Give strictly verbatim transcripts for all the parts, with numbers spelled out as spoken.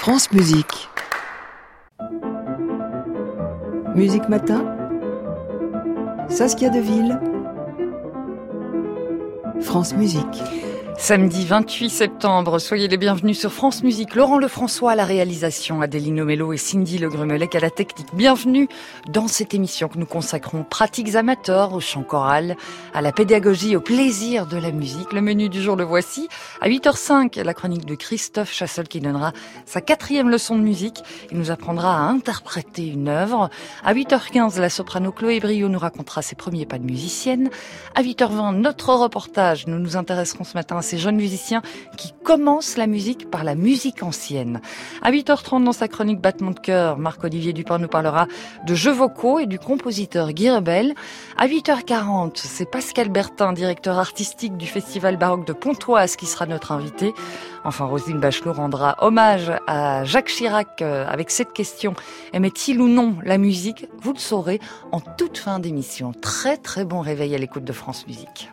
France Musique. Musique Matin, Saskia Deville, France Musique. Samedi vingt-huit septembre, soyez les bienvenus sur France Musique. Laurent Lefrançois à la réalisation, Adéline Omello et Cindy Le Grumelec à la technique. Bienvenue dans cette émission que nous consacrons pratiques amateurs, au chant choral, à la pédagogie, au plaisir de la musique. Le menu du jour, le voici. À huit heures cinq, la chronique de Christophe Chassol qui donnera sa quatrième leçon de musique. Il nous apprendra à interpréter une œuvre. À huit heures quinze, la soprano Chloé Brio nous racontera ses premiers pas de musicienne. À huit heures vingt, notre reportage. Nous nous intéresserons ce matin à ces jeunes musiciens qui commencent la musique par la musique ancienne. À huit heures trente, dans sa chronique Battement de cœur, Marc-Olivier Dupin nous parlera de jeux vocaux et du compositeur Guy Rebel. À huit heures quarante, c'est Pascal Bertin, directeur artistique du Festival baroque de Pontoise, qui sera notre invité. Enfin, Roselyne Bachelot rendra hommage à Jacques Chirac avec cette question: aimait-il ou non la musique? Vous le saurez en toute fin d'émission. Très très bon réveil à l'écoute de France Musique.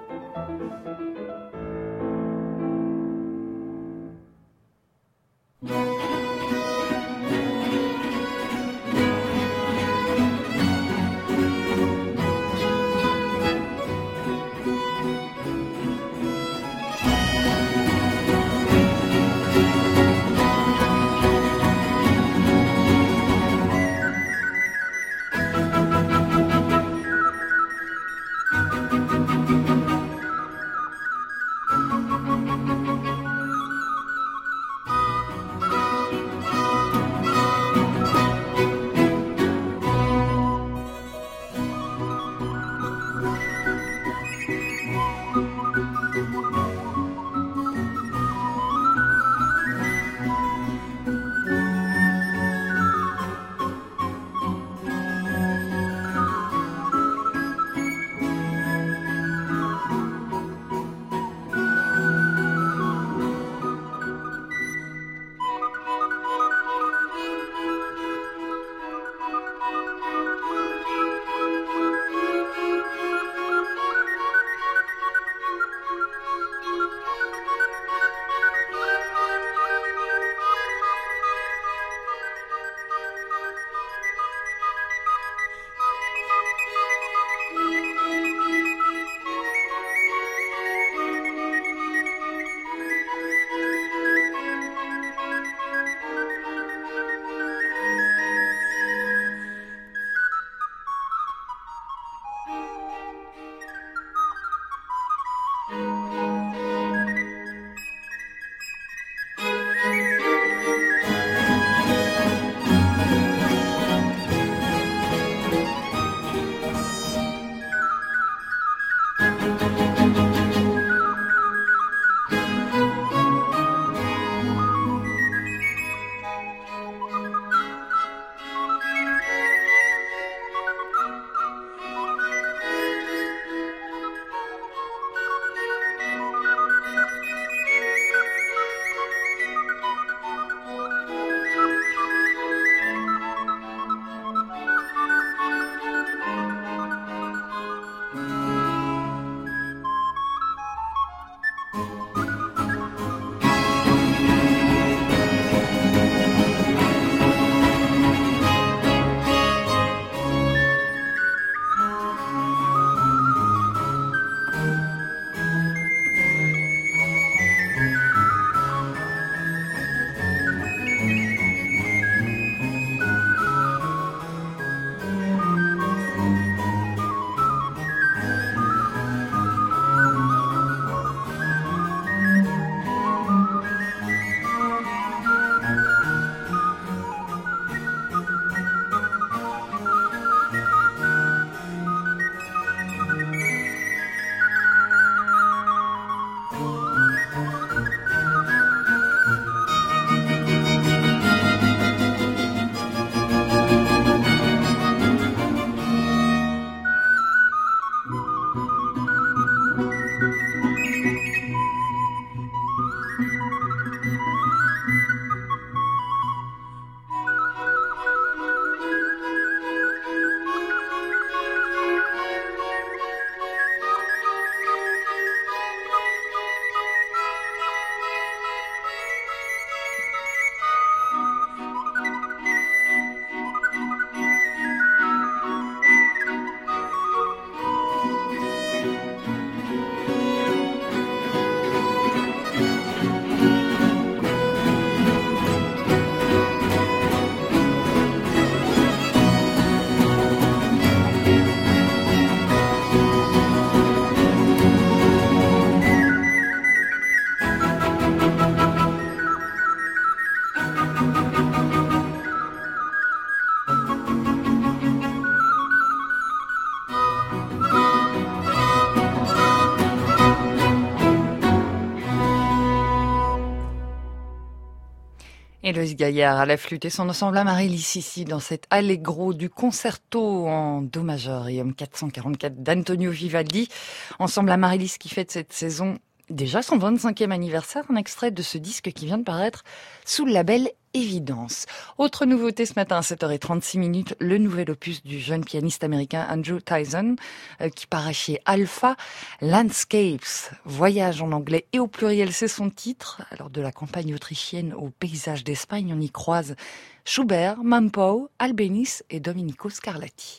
Héloïse Gaillard à la flûte et son ensemble Amaryllis ici dans cet allegro du concerto en do majeur et quatre cent quarante-quatre d'Antonio Vivaldi. Ensemble Amaryllis qui fête cette saison déjà son vingt-cinquième anniversaire, un extrait de ce disque qui vient de paraître sous le label Évidence. Autre nouveauté ce matin à sept heures trente-six minutes, le nouvel opus du jeune pianiste américain Andrew Tyson euh, qui paraît chez Alpha, Landscapes, voyage en anglais et au pluriel, c'est son titre. Alors de la campagne autrichienne au paysage d'Espagne, on y croise Schubert, Mampau, Albéniz et Domenico Scarlatti.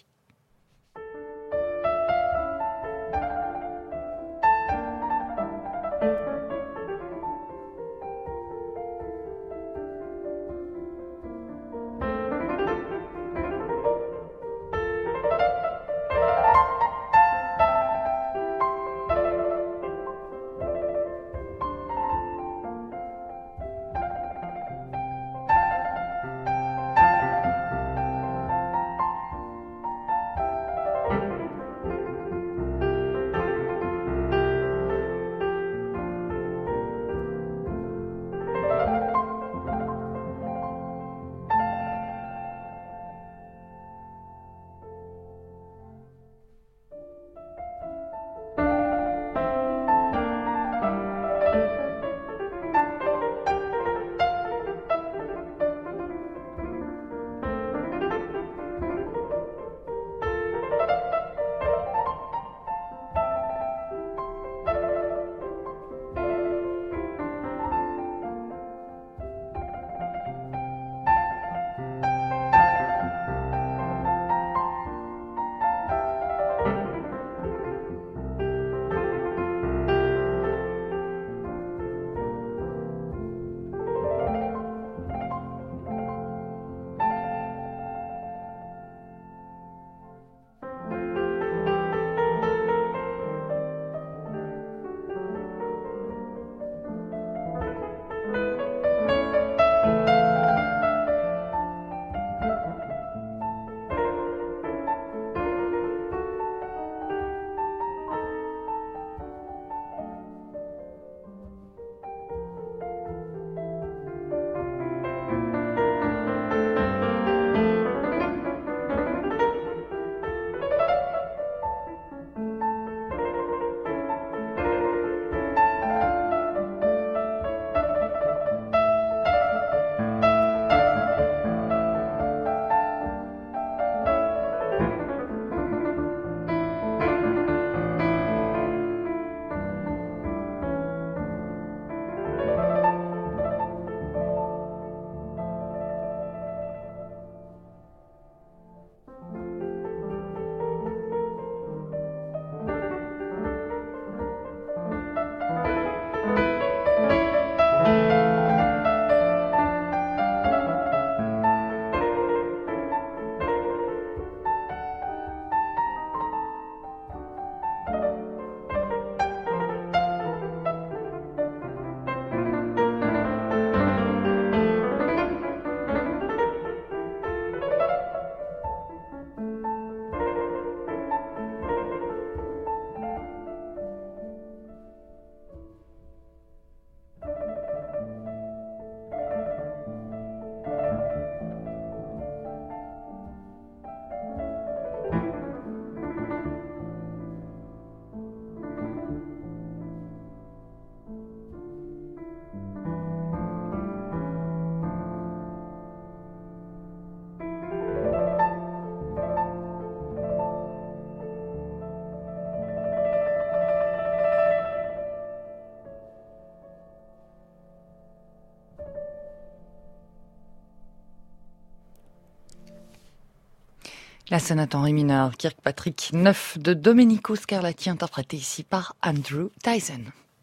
La sonate en ré mineur, Kirkpatrick neuf de Domenico Scarlatti, interprétée ici par Andrew Tyson.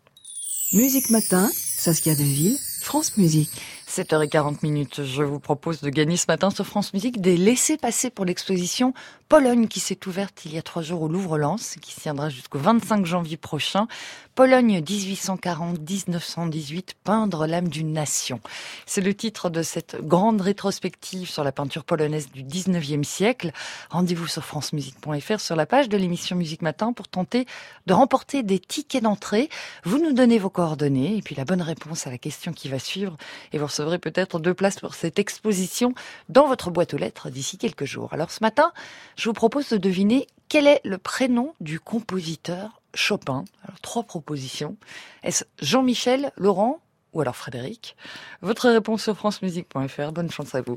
Musique Matin, Saskia Deville, France Musique. sept heures quarante minutes, je vous propose de gagner ce matin sur France Musique des laissez-passer pour l'exposition Pologne qui s'est ouverte il y a trois jours au Louvre-Lens, qui se tiendra jusqu'au vingt-cinq janvier prochain. Pologne dix-huit cent quarante à dix-neuf cent dix-huit, peindre l'âme d'une nation. C'est le titre de cette grande rétrospective sur la peinture polonaise du dix-neuvième siècle. Rendez-vous sur francemusique point f r sur la page de l'émission Musique Matin pour tenter de remporter des tickets d'entrée. Vous nous donnez vos coordonnées et puis la bonne réponse à la question qui va suivre et vous recevez recevrez peut-être deux places pour cette exposition dans votre boîte aux lettres d'ici quelques jours. Alors ce matin, je vous propose de deviner quel est le prénom du compositeur Chopin. Alors trois propositions. Est-ce Jean-Michel, Laurent ou alors Frédéric? Votre réponse sur francemusique point f r. Bonne chance à vous.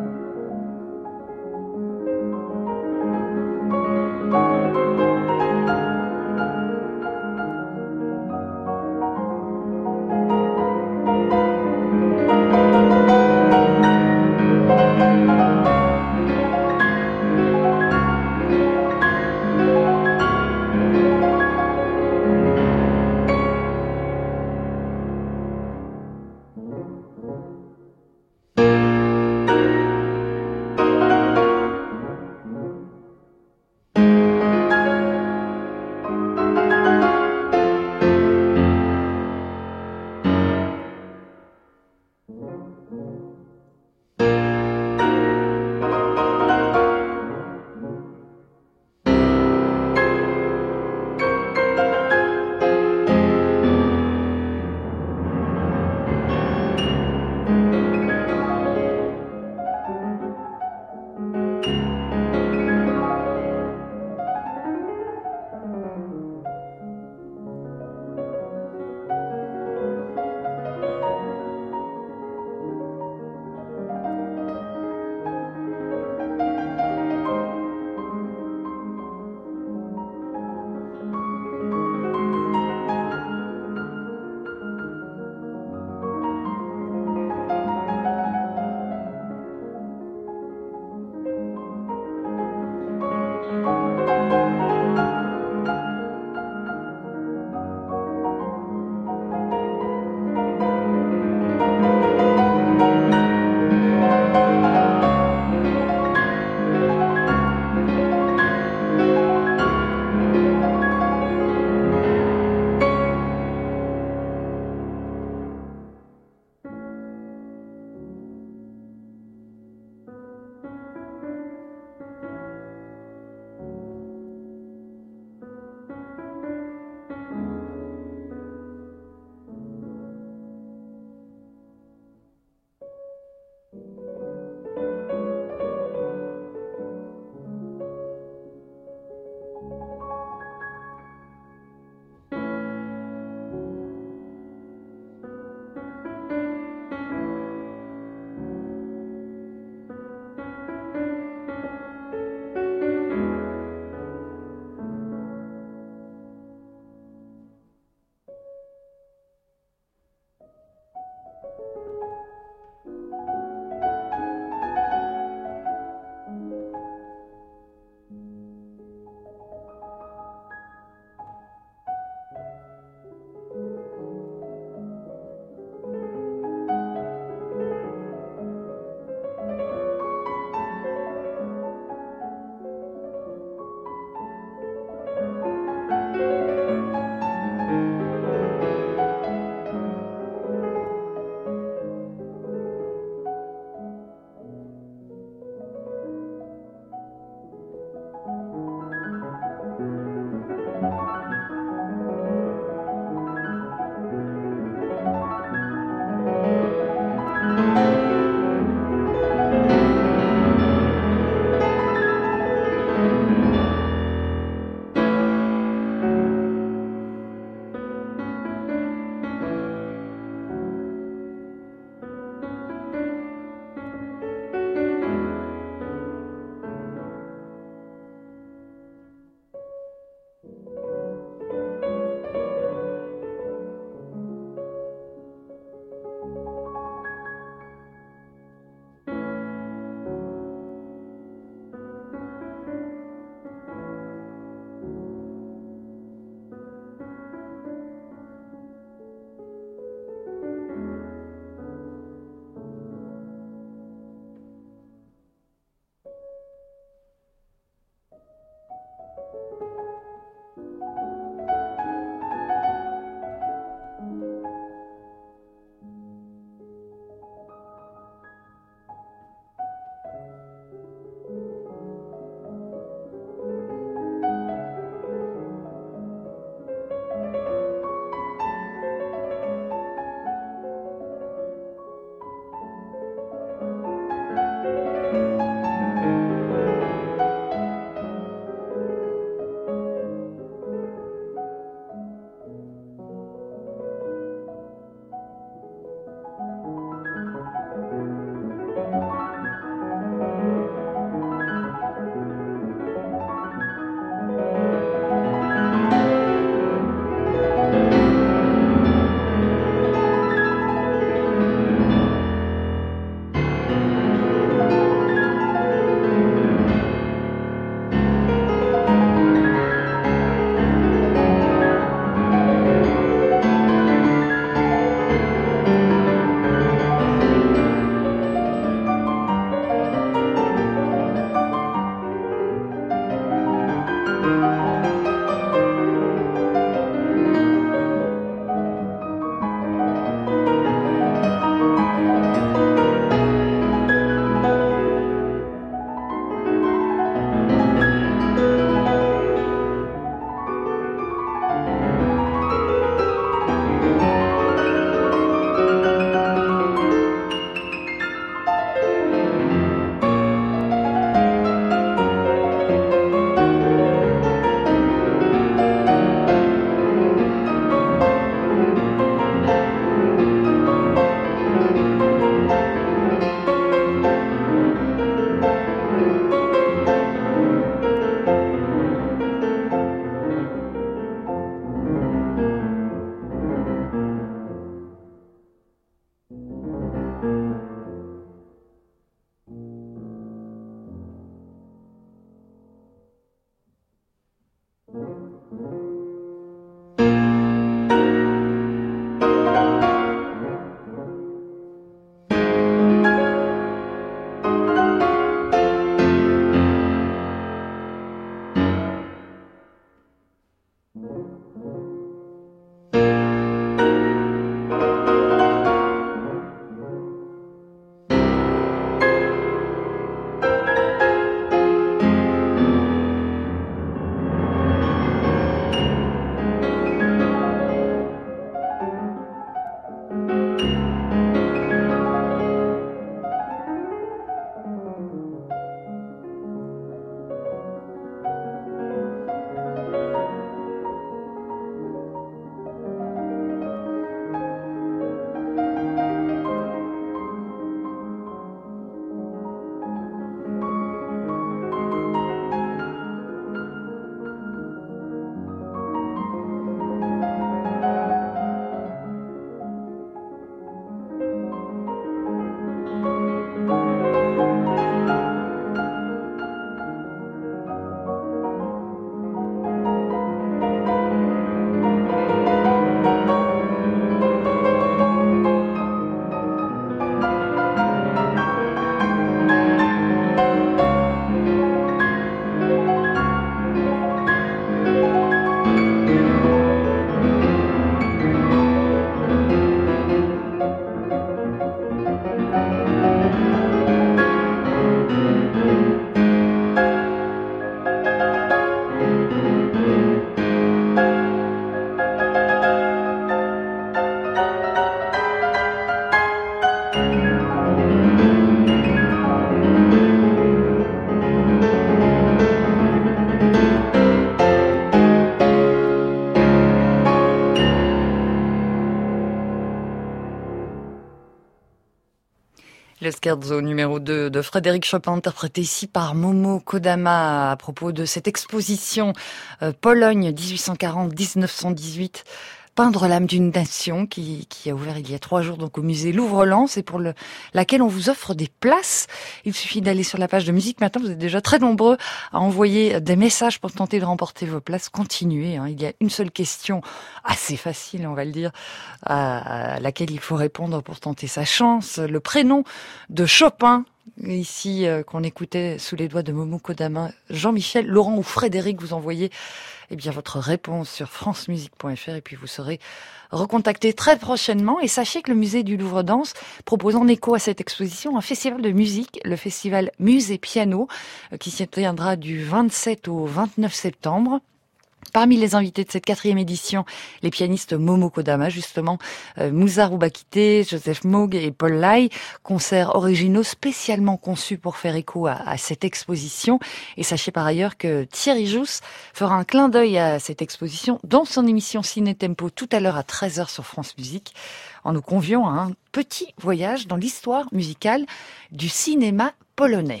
Le scherzo numéro deux de Frédéric Chopin, interprété ici par Momo Kodama à propos de cette exposition euh, Pologne dix-huit cent quarante à dix-neuf cent dix-huit. Peindre l'âme d'une nation qui, qui a ouvert il y a trois jours donc au musée Louvre-Lens et pour le, laquelle on vous offre des places. Il suffit d'aller sur la page de Musique Matin. Vous êtes déjà très nombreux à envoyer des messages pour tenter de remporter vos places. Continuez. Hein. Il y a une seule question assez facile, on va le dire, à, à laquelle il faut répondre pour tenter sa chance. Le prénom de Chopin. Ici, euh, qu'on écoutait sous les doigts de Momo Kodama, Jean-Michel, Laurent ou Frédéric, vous envoyez eh bien votre réponse sur francemusique point f r et puis vous serez recontacté très prochainement. Et sachez que le musée du Louvre-Lens propose en écho à cette exposition un festival de musique, le festival Musée Piano, euh, qui s'y tiendra du vingt-sept au vingt-neuf septembre. Parmi les invités de cette quatrième édition, les pianistes Momo Kodama, justement, euh, Moussa Roubakité, Joseph Moog et Paul Lai, concerts originaux spécialement conçus pour faire écho à, à cette exposition. Et sachez par ailleurs que Thierry Jousse fera un clin d'œil à cette exposition dans son émission Ciné Tempo tout à l'heure à treize heures sur France Musique, en nous conviant à un petit voyage dans l'histoire musicale du cinéma polonais.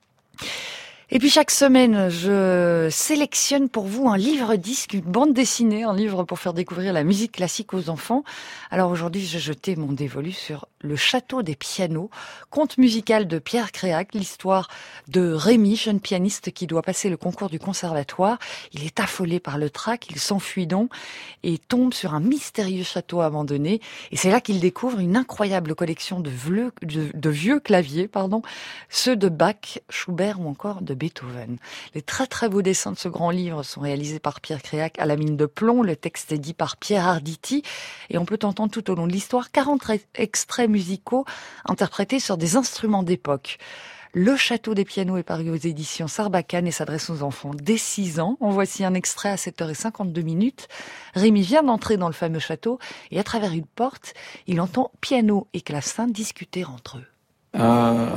Et puis chaque semaine, je sélectionne pour vous un livre-disque, une bande dessinée, un livre pour faire découvrir la musique classique aux enfants. Alors aujourd'hui, j'ai jeté mon dévolu sur Le Château des Pianos, conte musical de Pierre Créac, l'histoire de Rémi, jeune pianiste qui doit passer le concours du conservatoire. Il est affolé par le trac, il s'enfuit donc et tombe sur un mystérieux château abandonné. Et c'est là qu'il découvre une incroyable collection de vieux, de, de vieux claviers, pardon, ceux de Bach, Schubert ou encore de Beethoven. Les très très beaux dessins de ce grand livre sont réalisés par Pierre Créac à la mine de plomb. Le texte est dit par Pierre Arditi et on peut entendre tout au long de l'histoire quarante extraits musicaux interprétés sur des instruments d'époque. Le Château des Pianos est paru aux éditions Sarbacane et s'adresse aux enfants dès six ans. En voici un extrait à sept heures cinquante-deux minutes. Rémi vient d'entrer dans le fameux château et à travers une porte, il entend piano et clavecin discuter entre eux. Ah...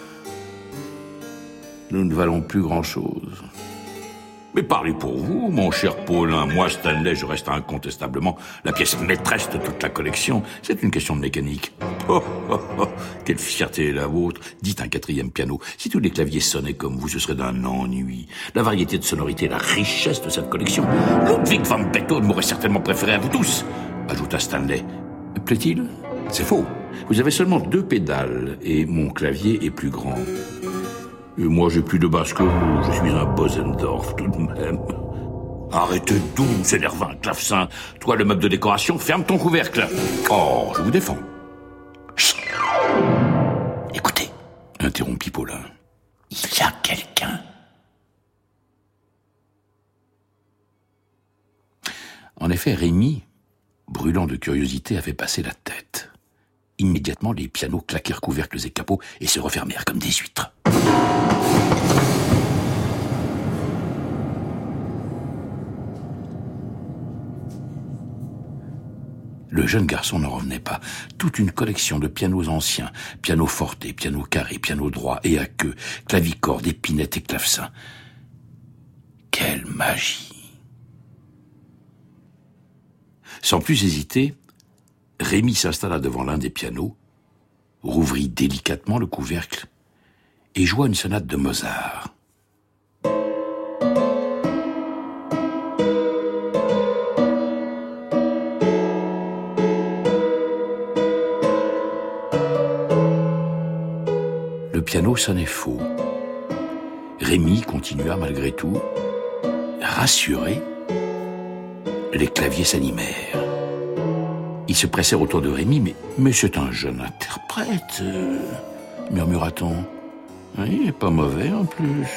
Nous ne valons plus grand-chose. Mais parlez pour vous, mon cher Paulin. Moi, Stanley, je reste incontestablement la pièce maîtresse de toute la collection. C'est une question de mécanique. Oh, oh, oh, quelle fierté est la vôtre. Dites un quatrième piano. Si tous les claviers sonnaient comme vous, ce serait d'un ennui. La variété de sonorités, la richesse de cette collection. Ludwig van Beethoven m'aurait certainement préféré à vous tous, ajouta Stanley. Plaît-il ? C'est faux. Vous avez seulement deux pédales et mon clavier est plus grand. Et moi, j'ai plus de basse que vous. Je suis un Bosendorf, tout de même. Arrêtez donc, c'est énervant, clavecin. Toi, le meuble de décoration, ferme ton couvercle. Oh, je vous défends. Chut. Écoutez, interrompit Paulin. Il y a quelqu'un. En effet, Rémi, brûlant de curiosité, avait passé la tête. Immédiatement, les pianos claquèrent couvercles et capots et se refermèrent comme des huîtres. Le jeune garçon n'en revenait pas. Toute une collection de pianos anciens, piano forte, piano carré, piano droit et à queue, clavicorde, épinette et clavecin. Quelle magie! Sans plus hésiter, Rémi s'installa devant l'un des pianos, rouvrit délicatement le couvercle et joua une sonate de Mozart. Le piano sonnait faux. Rémi continua malgré tout. Rassuré, les claviers s'animèrent. Ils se pressèrent autour de Rémi, mais, mais c'est un jeune interprète, euh, murmura-t-on. Oui, il est pas mauvais en plus.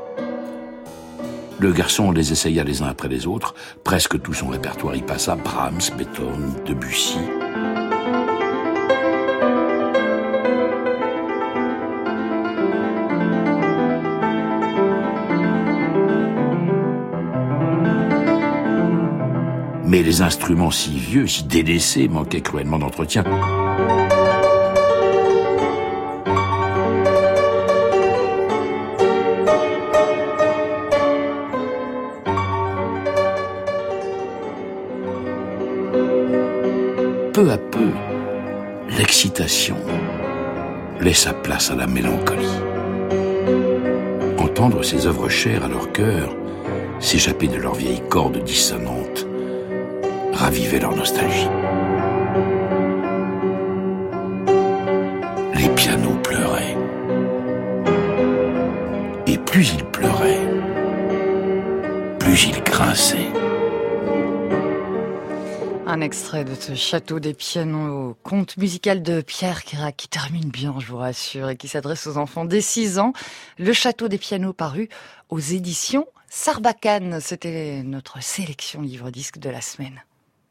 Le garçon les essaya les uns après les autres. Presque tout son répertoire y passa. Brahms, Beethoven, Debussy. Mais les instruments si vieux, si délaissés, manquaient cruellement d'entretien. Peu à peu, l'excitation laissa place à la mélancolie. Entendre ces œuvres chères à leur cœur s'échapper de leurs vieilles cordes dissonantes ravivait leur nostalgie. Les pianos pleuraient. Et plus ils pleuraient, plus ils grinçaient. Un extrait de ce Château des pianos, conte musical de Pierre Queyrat, qui termine bien, je vous rassure, et qui s'adresse aux enfants dès six ans. Le Château des pianos paru aux éditions Sarbacane. C'était notre sélection livre-disque de la semaine.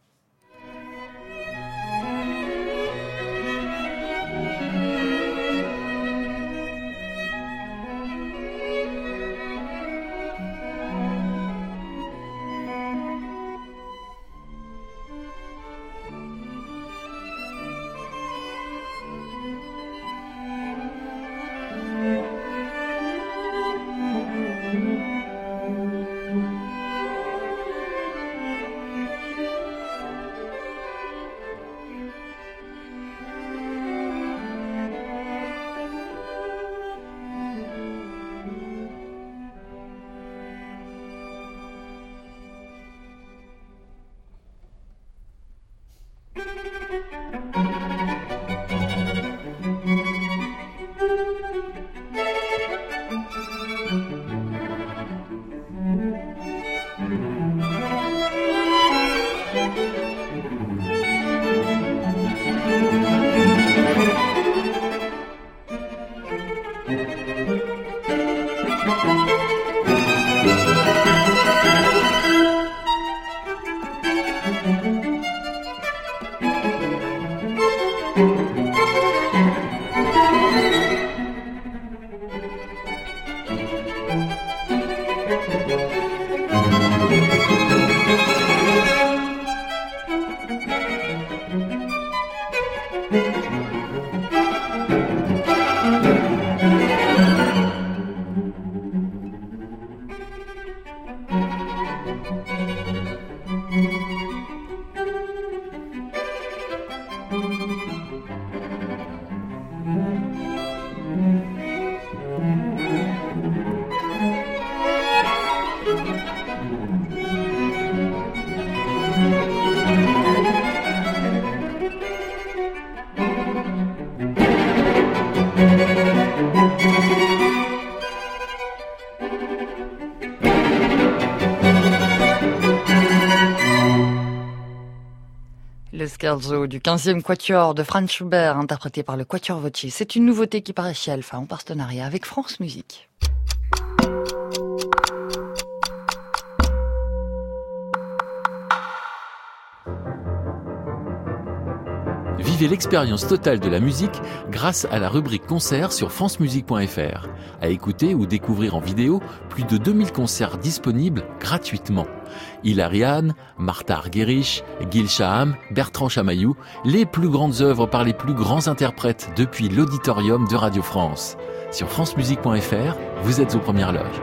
Le scherzo du quinzième quatuor de Franz Schubert, interprété par le Quatuor Voce. C'est une nouveauté qui paraît chez Alpha en partenariat avec France Musique. Vivez l'expérience totale de la musique grâce à la rubrique concert sur france musique point f r. À écouter ou découvrir en vidéo, plus de deux mille concerts disponibles gratuitement. Hilary Hahn, Martha Argerich, Gil Shaham, Bertrand Chamaillou, les plus grandes œuvres par les plus grands interprètes depuis l'auditorium de Radio France. Sur france musique point f r, vous êtes aux premières loges.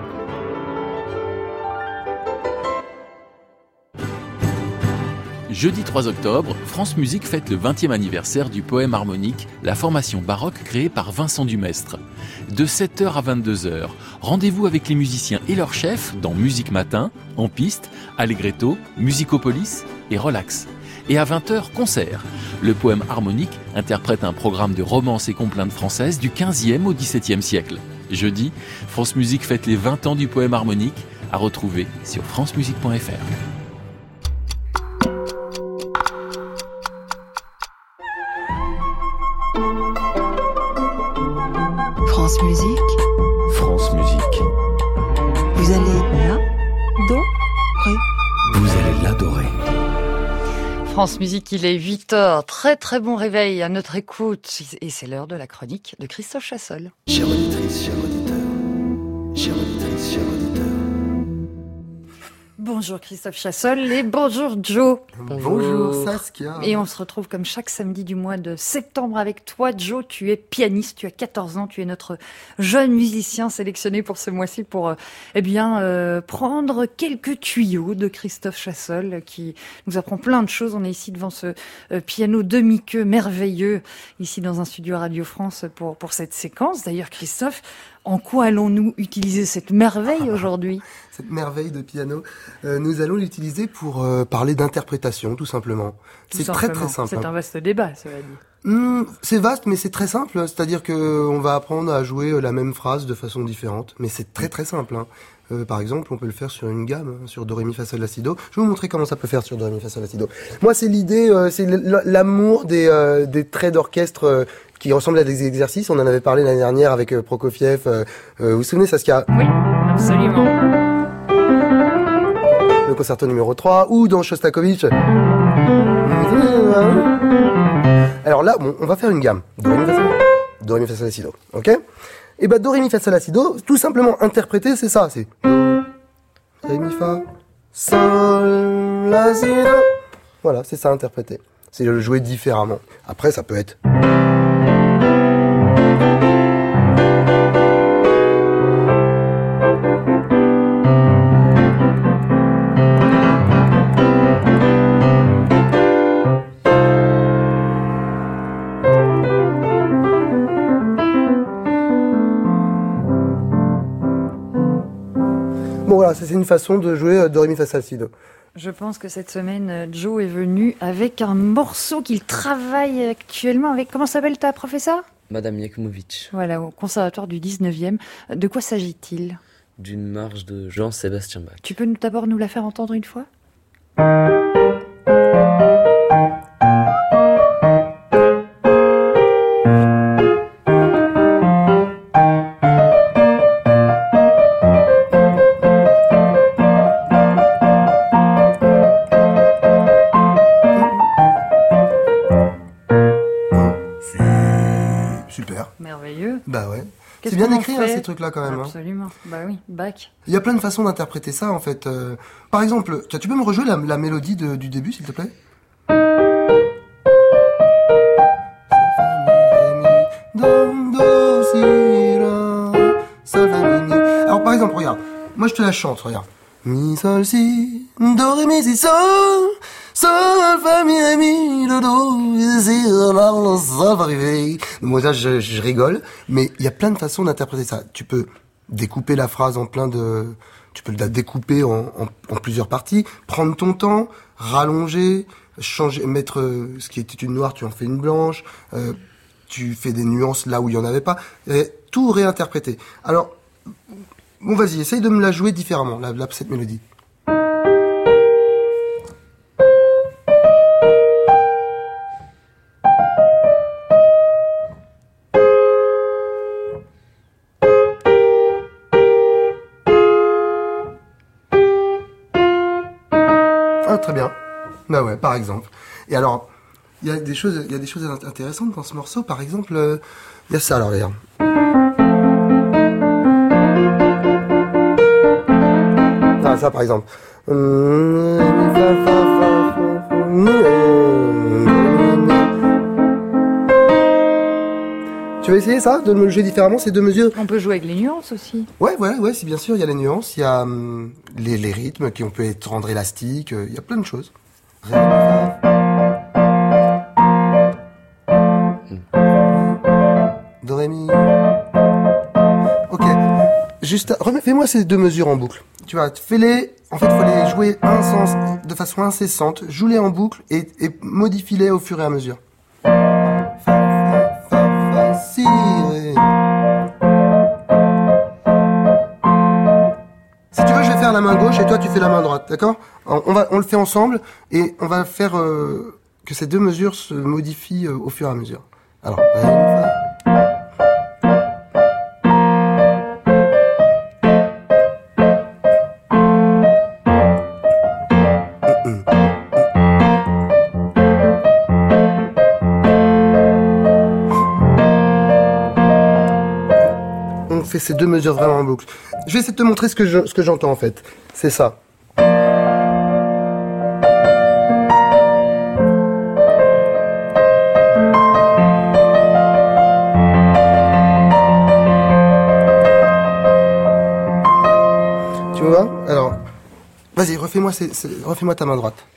Jeudi trois octobre, France Musique fête le vingtième anniversaire du poème harmonique, la formation baroque créée par Vincent Dumestre. De sept heures à vingt-deux heures, rendez-vous avec les musiciens et leurs chefs dans Musique Matin, En Piste, Allegretto, Musicopolis et Relax. Et à vingt heures, concert. Le poème harmonique interprète un programme de romances et complaintes françaises du quinzième au dix-septième siècle. Jeudi, France Musique fête les vingt ans du poème harmonique, à retrouver sur france musique point f r. France Musique. France Musique. Vous allez là, do, ré. Vous allez l'adorer. France Musique, il est huit heures. Très très bon réveil à notre écoute. Et c'est l'heure de la chronique de Christophe Chassol. Chère auditrice, chère auditeur. Chère auditrice, chère auditeur. Bonjour Christophe Chassol et bonjour Joe. Bonjour Saskia. Et on se retrouve comme chaque samedi du mois de septembre avec toi Joe. Tu es pianiste, tu as quatorze ans, tu es notre jeune musicien sélectionné pour ce mois-ci pour euh, eh bien euh, prendre quelques tuyaux de Christophe Chassol qui nous apprend plein de choses. On est ici devant ce euh, piano demi-queue merveilleux ici dans un studio Radio France pour pour cette séquence. D'ailleurs Christophe, en quoi allons-nous utiliser cette merveille aujourd'hui ? Cette merveille de piano, euh, nous allons l'utiliser pour euh, parler d'interprétation, tout simplement. Tout c'est simplement. très très simple. C'est hein. un vaste débat, cela dit. Mmh, c'est vaste, mais c'est très simple. C'est-à-dire que on va apprendre à jouer la même phrase de façon différente, mais c'est très très simple. Hein. Euh, par exemple, on peut le faire sur une gamme, hein, sur do, ré, mi, fa, sol, la, si, do. Je vais vous montrer comment ça peut faire sur do, ré, mi, fa, sol, la, si, do. Moi, c'est l'idée, euh, c'est l'amour des, euh, des traits d'orchestre euh, qui ressemblent à des exercices. On en avait parlé l'année dernière avec euh, Prokofiev. Euh, euh, vous vous souvenez, Saskia ? Oui, absolument. Le concerto numéro trois, ou dans Shostakovich. Alors là, bon, on va faire une gamme. Do, ré, mi, fa, sol, do, ré, mi, fa, sol, la, si, do. Ok ? Et bah, do, ré, mi, fa, sol, la, si, do, tout simplement interpréter, c'est ça. C'est do, ré, mi, fa, sol, la, si, do. Voilà, c'est ça, interpréter. C'est le jouer différemment. Après, ça peut être... Bon voilà, c'est une façon de jouer do, ré, mi, fa, sol, la, si, do. Je pense que cette semaine, Joe est venu avec un morceau qu'il travaille actuellement avec... Comment s'appelle ta professeure ? Madame Yakimovic, Voilà, au conservatoire du dix-neuvième. De quoi s'agit-il ? d'une marche de Jean-Sébastien Bach. Tu peux d'abord nous la faire entendre une fois ? Super. Merveilleux. Bah ouais. Qu'est-ce C'est bien qu'on en écrit hein, fait ces trucs-là quand même. Hein. Absolument. Bah oui, Bach. Il y a plein de façons d'interpréter ça en fait. Euh, par exemple, tu, tu peux me rejouer la, la mélodie de, du début s'il te plaît ? Alors par exemple, regarde, moi je te la chante, regarde. Mi, sol, si, do, ré, mi, si, sol, sol, fa, mi, ré, mi, do, do, si, la, la, sol, fa, ré. Moi là je, je rigole, mais il y a plein de façons d'interpréter ça. Tu peux découper la phrase en plein de... Tu peux la découper en, en, en plusieurs parties, prendre ton temps, rallonger, changer, mettre euh, ce qui était une noire, tu en fais une blanche, euh, tu fais des nuances là où il y en avait pas, et tout réinterpréter. Alors, bon vas-y, essaye de me la jouer différemment, la, la, cette mélodie. Ah, très bien. Bah ouais, par exemple. Et alors, il y a des choses, il y a des choses intéressantes dans ce morceau. Par exemple, il euh, y a ça, alors regarde. Ah, ça, par exemple. Tu vas essayer ça, de me le jouer différemment, ces deux mesures? On peut jouer avec les nuances aussi. Ouais, ouais, ouais, c'est bien sûr, il y a les nuances, il y a hum, les, les rythmes qui on peut être rendre élastiques, il y a plein de choses. Ré, mi, fa. Do, ré, mi. Ok. Juste, remets, fais-moi ces deux mesures en boucle. Tu vois, fais-les, en fait, faut les jouer un sens, de façon incessante, joue-les en boucle et, et modifie-les au fur et à mesure. Fa, fa, fa, fa, si, ré. Si tu veux, je vais faire la main gauche et toi tu fais la main droite, d'accord? On va, on le fait ensemble et on va faire euh, que ces deux mesures se modifient euh, au fur et à mesure. Alors, ré, mi, fa. On fait ces deux mesures vraiment en boucle. Je vais essayer de te montrer ce que je, ce que j'entends en fait. C'est ça. Vas-y, refais-moi, c'est, c'est, refais-moi ta main droite.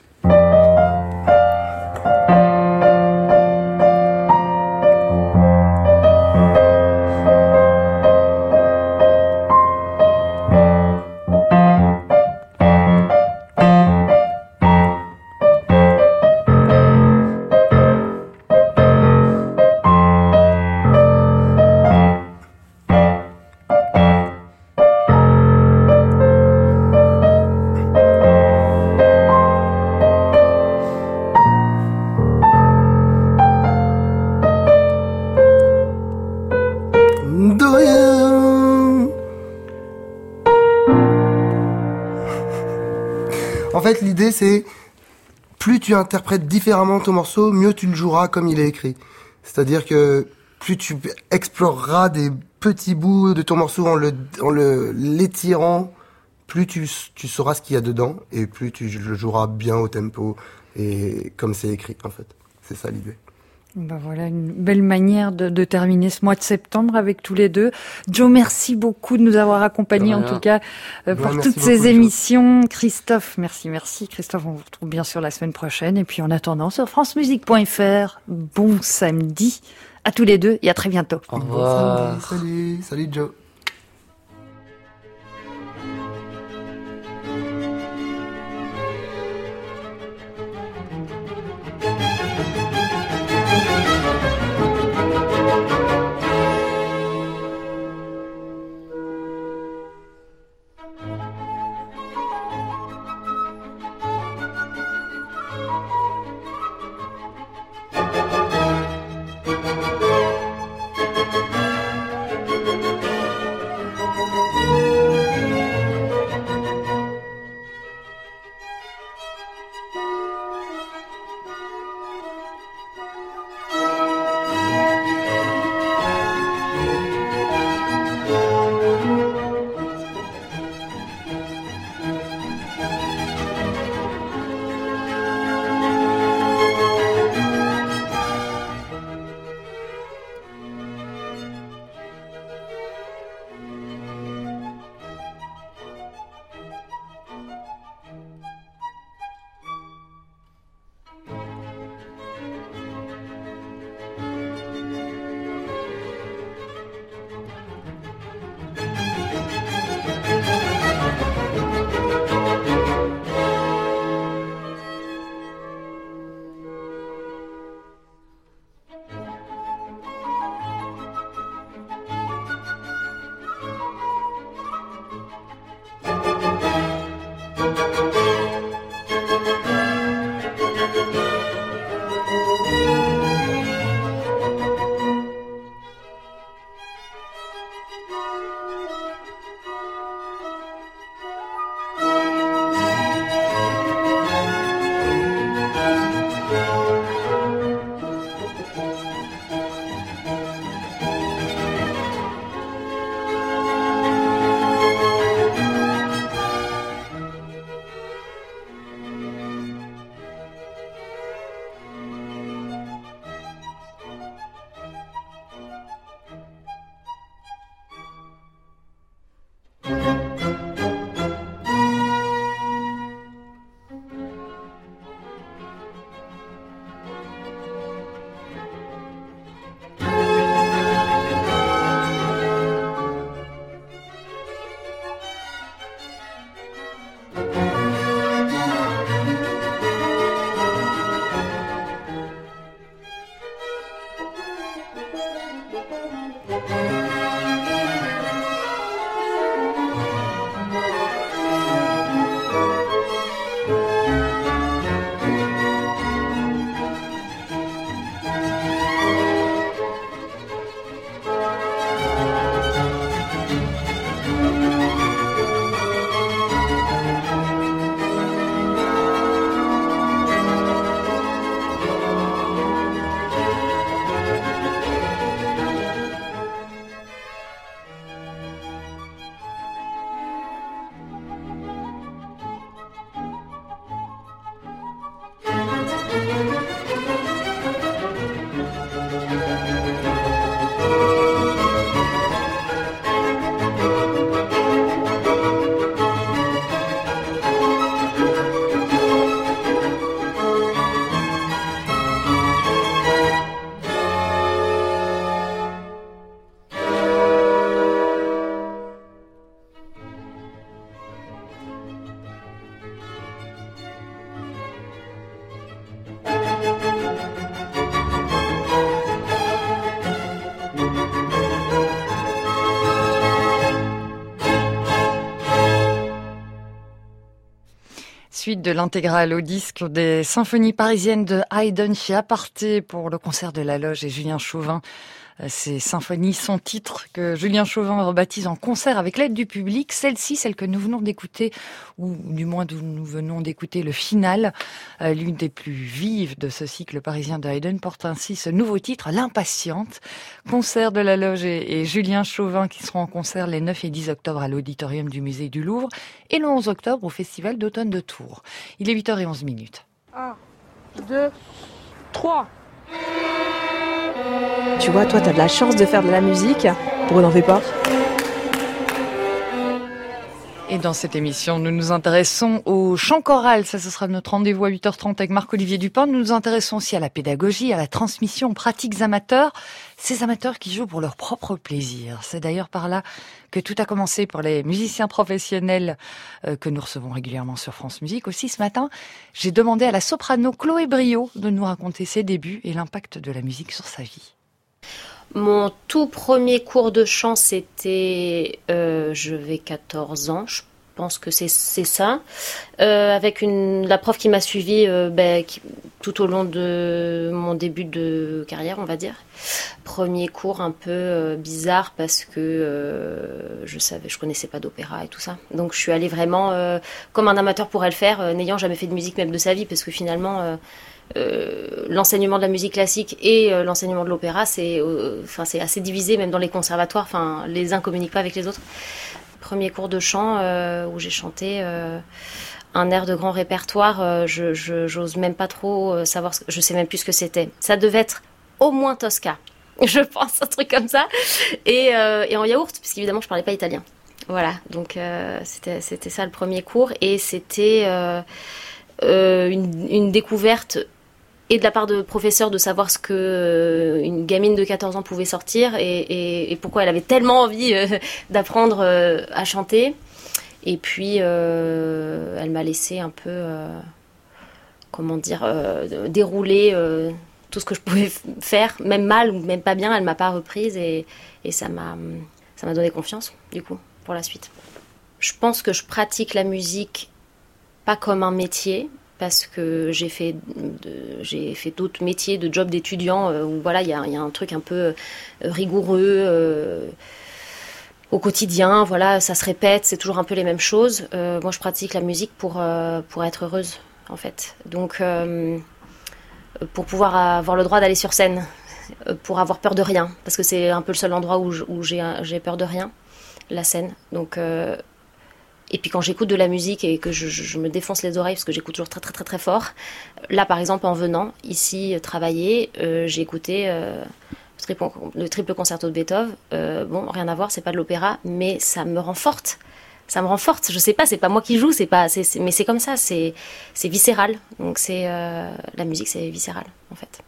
En fait, l'idée, c'est plus tu interprètes différemment ton morceau, mieux tu le joueras comme il est écrit. C'est-à-dire que plus tu exploreras des petits bouts de ton morceau en le, en le l'étirant, plus tu, tu sauras ce qu'il y a dedans et plus tu le joueras bien au tempo et comme c'est écrit, en fait. C'est ça l'idée. Ben voilà, une belle manière de, de terminer ce mois de septembre avec tous les deux. Joe, merci beaucoup de nous avoir accompagnés, en tout cas, euh, pour ouais, toutes ces émissions. Christophe, merci, merci. Christophe, on vous retrouve bien sûr la semaine prochaine. Et puis en attendant, sur francemusique point f r, bon samedi à tous les deux et à très bientôt. Au revoir. Salut, salut Joe. suite de l'intégrale au disque des symphonies parisiennes de Haydn chez Aparté pour le concert de la Loge et Julien Chauvin. Ces symphonies sont titres que Julien Chauvin rebaptise en concert avec l'aide du public. Celle-ci, celle que nous venons d'écouter, ou du moins d'où nous venons d'écouter le final, l'une des plus vives de ce cycle parisien de Haydn, porte ainsi ce nouveau titre, L'Impatiente. Concert de la Loge et, et Julien Chauvin qui seront en concert les neuf et dix octobre à l'Auditorium du Musée du Louvre et le onze octobre au Festival d'automne de Tours. Il est huit heures onze minutes. un, deux, trois. Tu vois, toi, t'as de la chance de faire de la musique. Pourquoi n'en fais pas ? Et dans cette émission, nous nous intéressons au chant choral. Ça, ce sera notre rendez-vous à huit heures trente avec Marc-Olivier Dupin. Nous nous intéressons aussi à la pédagogie, à la transmission, aux pratiques amateurs. Ces amateurs qui jouent pour leur propre plaisir. C'est d'ailleurs par là que tout a commencé pour les musiciens professionnels euh, que nous recevons régulièrement sur France Musique. Aussi, ce matin, j'ai demandé à la soprano Chloé Brio de nous raconter ses débuts et l'impact de la musique sur sa vie. Mon tout premier cours de chant, c'était, euh, je vais quatorze ans, je pense que c'est, c'est ça, euh, avec une, la prof qui m'a suivie euh, ben, qui, tout au long de mon début de carrière, on va dire. Premier cours un peu euh, bizarre parce que euh, je savais, je connaissais pas d'opéra et tout ça. Donc je suis allée vraiment euh, comme un amateur pourrait le faire, euh, n'ayant jamais fait de musique même de sa vie, parce que finalement... Euh, Euh, l'enseignement de la musique classique et euh, l'enseignement de l'opéra, c'est, euh, enfin, c'est assez divisé, même dans les conservatoires. Enfin, les uns communiquent pas avec les autres. Premier cours de chant euh, où j'ai chanté euh, un air de grand répertoire. Euh, je, je, j'ose même pas trop euh, savoir. Ce que, je sais même plus ce que c'était. Ça devait être au moins Tosca, je pense, un truc comme ça. Et, euh, et en yaourt, puisqu'évidemment je parlais pas italien. Voilà, donc euh, c'était, c'était ça le premier cours, et c'était euh, euh, une, une découverte. Et de la part de professeurs de savoir ce que euh, une gamine de quatorze ans pouvait sortir et, et, et pourquoi elle avait tellement envie euh, d'apprendre euh, à chanter. Et puis, euh, elle m'a laissé un peu, euh, comment dire, euh, dérouler euh, tout ce que je pouvais faire, même mal ou même pas bien. Elle m'a pas reprise et, et ça m'a, ça m'a donné confiance, du coup, pour la suite. Je pense que je pratique la musique pas comme un métier, parce que j'ai fait, de, j'ai fait d'autres métiers, de jobs d'étudiants, euh, où voilà, il y a, y a un truc un peu euh, rigoureux euh, au quotidien, voilà, ça se répète, c'est toujours un peu les mêmes choses. Euh, moi, je pratique la musique pour, euh, pour être heureuse, en fait. Donc, euh, pour pouvoir avoir le droit d'aller sur scène, pour avoir peur de rien, parce que c'est un peu le seul endroit où, je, où j'ai, j'ai peur de rien, la scène. Donc... Euh, Et puis quand j'écoute de la musique et que je, je, je me défonce les oreilles parce que j'écoute toujours très très très très fort. Là par exemple en venant ici euh, travailler, euh, j'ai écouté euh, le, triple, le triple concerto de Beethoven. Euh, bon, rien à voir, c'est pas de l'opéra, mais ça me rend forte. Ça me rend forte. Je sais pas, c'est pas moi qui joue, c'est pas, c'est, c'est, mais c'est comme ça, c'est, c'est viscéral. Donc c'est euh, la musique, c'est viscéral en fait.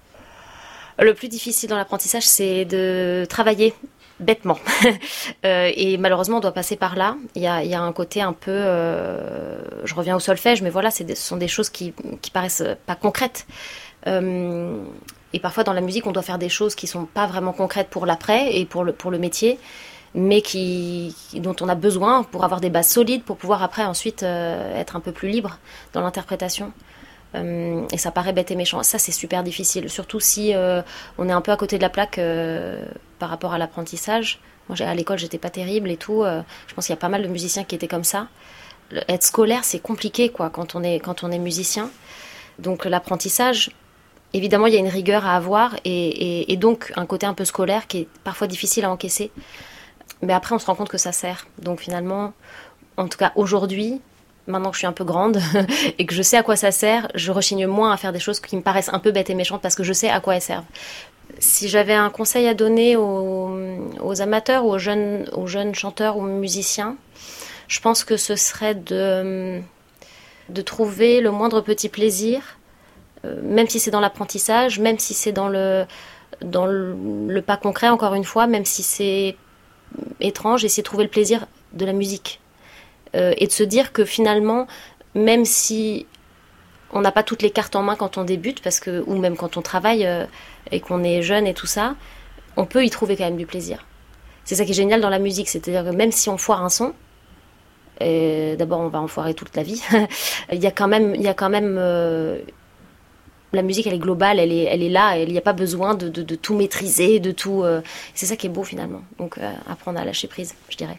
Le plus difficile dans l'apprentissage, c'est de travailler bêtement. euh, et malheureusement, on doit passer par là. Il y a, il y a un côté un peu... Euh, je reviens au solfège, mais voilà, c'est des, ce sont des choses qui, qui paraissent pas concrètes. Euh, et parfois, dans la musique, on doit faire des choses qui sont pas vraiment concrètes pour l'après et pour le, pour le métier, mais qui, dont on a besoin pour avoir des bases solides, pour pouvoir après, ensuite, euh, être un peu plus libre dans l'interprétation. Euh, et ça paraît bête et méchant. Ça, c'est super difficile, surtout si euh, on est un peu à côté de la plaque euh, par rapport à l'apprentissage. Moi, à l'école, j'étais pas terrible et tout. Euh, je pense qu'il y a pas mal de musiciens qui étaient comme ça. Le, être scolaire, c'est compliqué, quoi, quand on est, quand on est musicien. Donc, l'apprentissage, évidemment, il y a une rigueur à avoir et, et, et donc un côté un peu scolaire qui est parfois difficile à encaisser. Mais après, on se rend compte que ça sert. Donc, finalement, en tout cas, aujourd'hui, maintenant que je suis un peu grande et que je sais à quoi ça sert, je rechigne moins à faire des choses qui me paraissent un peu bêtes et méchantes parce que je sais à quoi elles servent. Si j'avais un conseil à donner aux, aux amateurs ou aux jeunes, aux jeunes chanteurs ou musiciens, je pense que ce serait de, de trouver le moindre petit plaisir, euh, même si c'est dans l'apprentissage, même si c'est dans le, dans le, le pas concret, encore une fois, même si c'est étrange, essayer de trouver le plaisir de la musique. Euh, et de se dire que finalement, même si on n'a pas toutes les cartes en main quand on débute, parce que, ou même quand on travaille euh, et qu'on est jeune et tout ça, on peut y trouver quand même du plaisir. C'est ça qui est génial dans la musique, c'est-à-dire que même si on foire un son, Et d'abord, on va en foirer toute la vie. il y a quand même, il y a quand même euh, la musique, elle est globale, elle est, elle est là. Il n'y a pas besoin de, de, de tout maîtriser, de tout. Euh, c'est ça qui est beau finalement. Donc, euh, apprendre à lâcher prise, je dirais.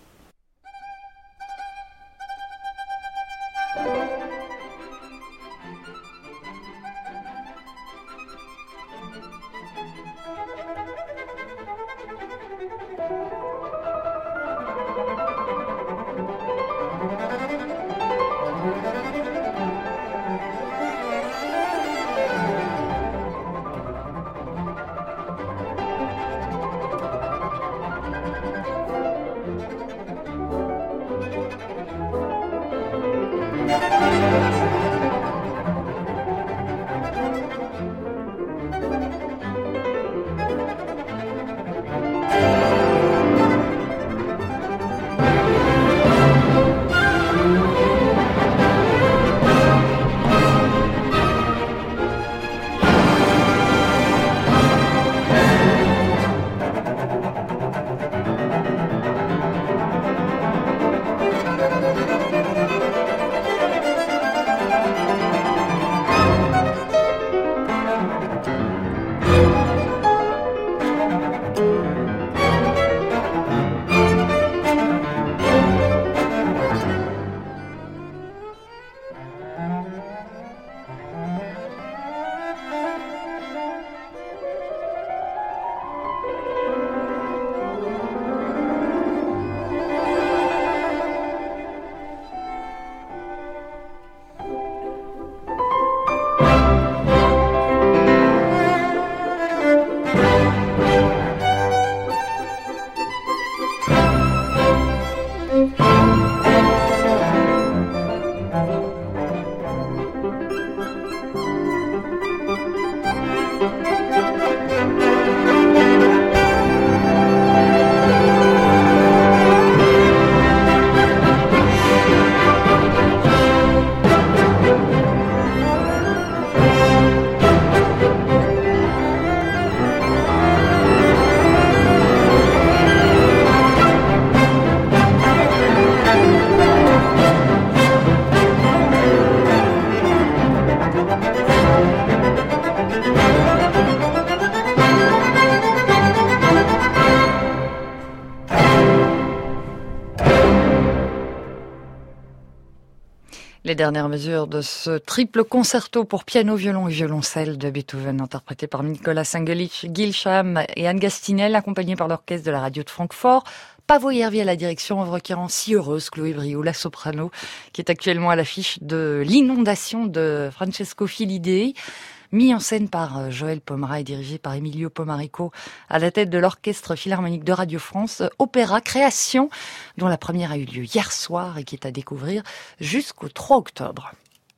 Les dernières mesures de ce triple concerto pour piano, violon et violoncelle de Beethoven, interprété par Nicolas Singelich-Gilsham et Anne Gastinel, accompagné par l'orchestre de la radio de Francfort. Pavo Yervi à la direction, œuvre qui rend si heureuse Chloé Briot, la soprano, qui est actuellement à l'affiche de L'inondation de Francesco Filidei, mis en scène par Joël Pomera et dirigé par Emilio Pomarico, à la tête de l'Orchestre Philharmonique de Radio France. Opéra création, dont la première a eu lieu hier soir et qui est à découvrir jusqu'au trois octobre.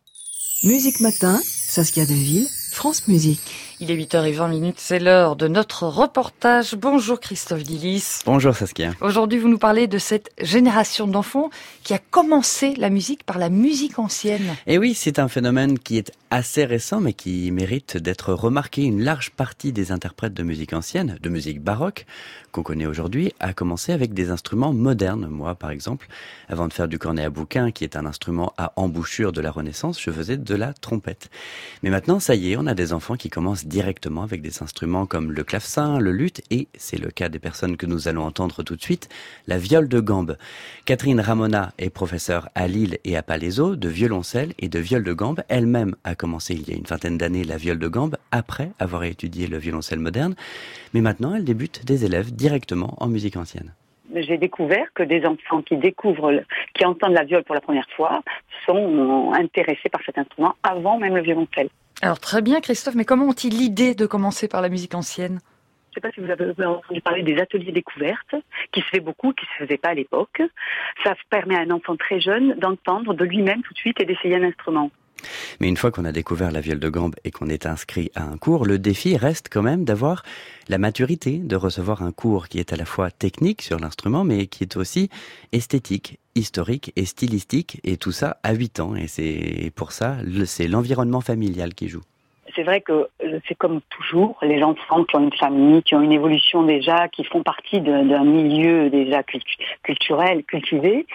Musique Matin, Saskia Deville, France Musique. Il est huit heures vingt, c'est l'heure de notre reportage. Bonjour Christophe Dillis. Bonjour Saskia. Aujourd'hui, vous nous parlez de cette génération d'enfants qui a commencé la musique par la musique ancienne. Et oui, c'est un phénomène qui est assez récent, mais qui mérite d'être remarqué. Une large partie des interprètes de musique ancienne, de musique baroque, qu'on connaît aujourd'hui, a commencé avec des instruments modernes. Moi, par exemple, avant de faire du cornet à bouquin, qui est un instrument à embouchure de la Renaissance, je faisais de la trompette. Mais maintenant, ça y est, on a des enfants qui commencent directement avec des instruments comme le clavecin, le luth et, c'est le cas des personnes que nous allons entendre tout de suite, la viole de gambe. Catherine Ramona est professeure à Lille et à Palaiseau de violoncelle et de viole de gambe. Elle-même a commencé il y a une vingtaine d'années la viole de gambe après avoir étudié le violoncelle moderne. Mais maintenant, elle débute des élèves directement en musique ancienne. J'ai découvert que des enfants qui découvrent, qui entendent la viole pour la première fois, sont intéressés par cet instrument avant même le violoncelle. Alors très bien Christophe, mais comment ont-ils l'idée de commencer par la musique ancienne ? Je ne sais pas si vous avez entendu parler des ateliers découvertes, qui se fait beaucoup, qui ne se faisait pas à l'époque. Ça permet à un enfant très jeune d'entendre de lui-même tout de suite et d'essayer un instrument. Mais une fois qu'on a découvert la viole de gambe et qu'on est inscrit à un cours, le défi reste quand même d'avoir la maturité de recevoir un cours qui est à la fois technique sur l'instrument, mais qui est aussi esthétique, historique et stylistique, et tout ça à huit ans. Et c'est pour ça, c'est l'environnement familial qui joue. C'est vrai que c'est comme toujours, les enfants qui ont une famille, qui ont une évolution déjà, qui font partie d'un milieu déjà culturel, cultivé,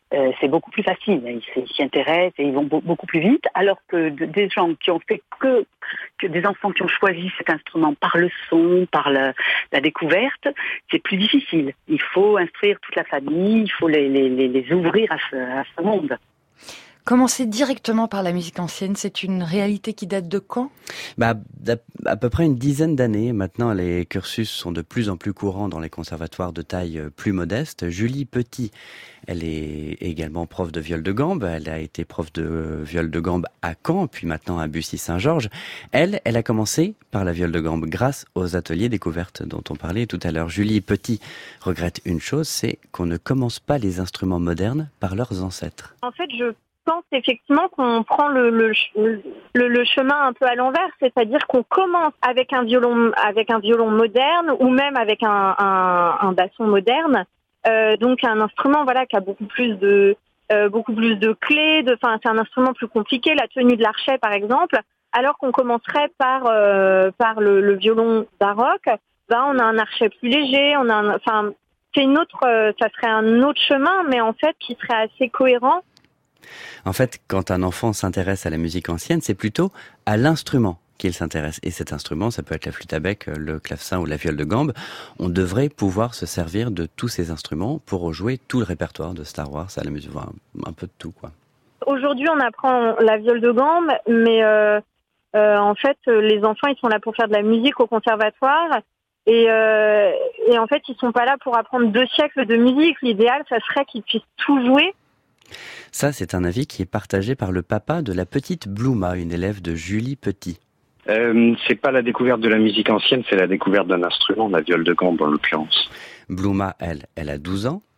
euh, c'est beaucoup plus facile. Ils s'y intéressent et ils vont be- beaucoup plus vite. Alors que de, des gens qui ont fait que, que des enfants qui ont choisi cet instrument par le son, par la, la découverte, c'est plus difficile. Il faut instruire toute la famille, il faut les, les, les, les ouvrir à ce, à ce monde. Commencer directement par la musique ancienne, c'est une réalité qui date de quand ? Bah, à peu près une dizaine d'années. Maintenant, les cursus sont de plus en plus courants dans les conservatoires de taille plus modeste. Julie Petit, elle est également prof de viol de gambe. Elle a été prof de viol de gambe à Caen, puis maintenant à Bussy-Saint-Georges. Elle, elle a commencé par la viol de gambe grâce aux ateliers découvertes dont on parlait tout à l'heure. Julie Petit regrette une chose, c'est qu'on ne commence pas les instruments modernes par leurs ancêtres. En fait, je Je pense effectivement qu'on prend le, le, le, le chemin un peu à l'envers, c'est-à-dire qu'on commence avec un violon, avec un violon moderne ou même avec un, un, un basson moderne, euh, donc un instrument voilà qui a beaucoup plus de euh, beaucoup plus de clés, de, enfin c'est un instrument plus compliqué, la tenue de l'archet par exemple, alors qu'on commencerait par euh, par le, le violon baroque, ben on a un archet plus léger, on a un, enfin c'est une autre, euh, ça serait un autre chemin, mais en fait qui serait assez cohérent. En fait, quand un enfant s'intéresse à la musique ancienne, c'est plutôt à l'instrument qu'il s'intéresse. Et cet instrument, ça peut être la flûte à bec, le clavecin ou la viole de gambe. On devrait pouvoir se servir de tous ces instruments pour jouer tout le répertoire de Star Wars à la musique, enfin, un peu de tout, quoi. Aujourd'hui, on apprend la viole de gambe, mais euh, euh, en fait, les enfants, ils sont là pour faire de la musique au conservatoire. Et, euh, et en fait, ils sont pas là pour apprendre deux siècles de musique. L'idéal, ça serait qu'ils puissent tout jouer. Ça, c'est un avis qui est partagé par le papa de la petite Blouma, une élève de Julie Petit. Euh, c'est pas la découverte de la musique ancienne, c'est la découverte d'un instrument, la viole de gambe en l'occurrence. Blouma, elle, elle a douze ans.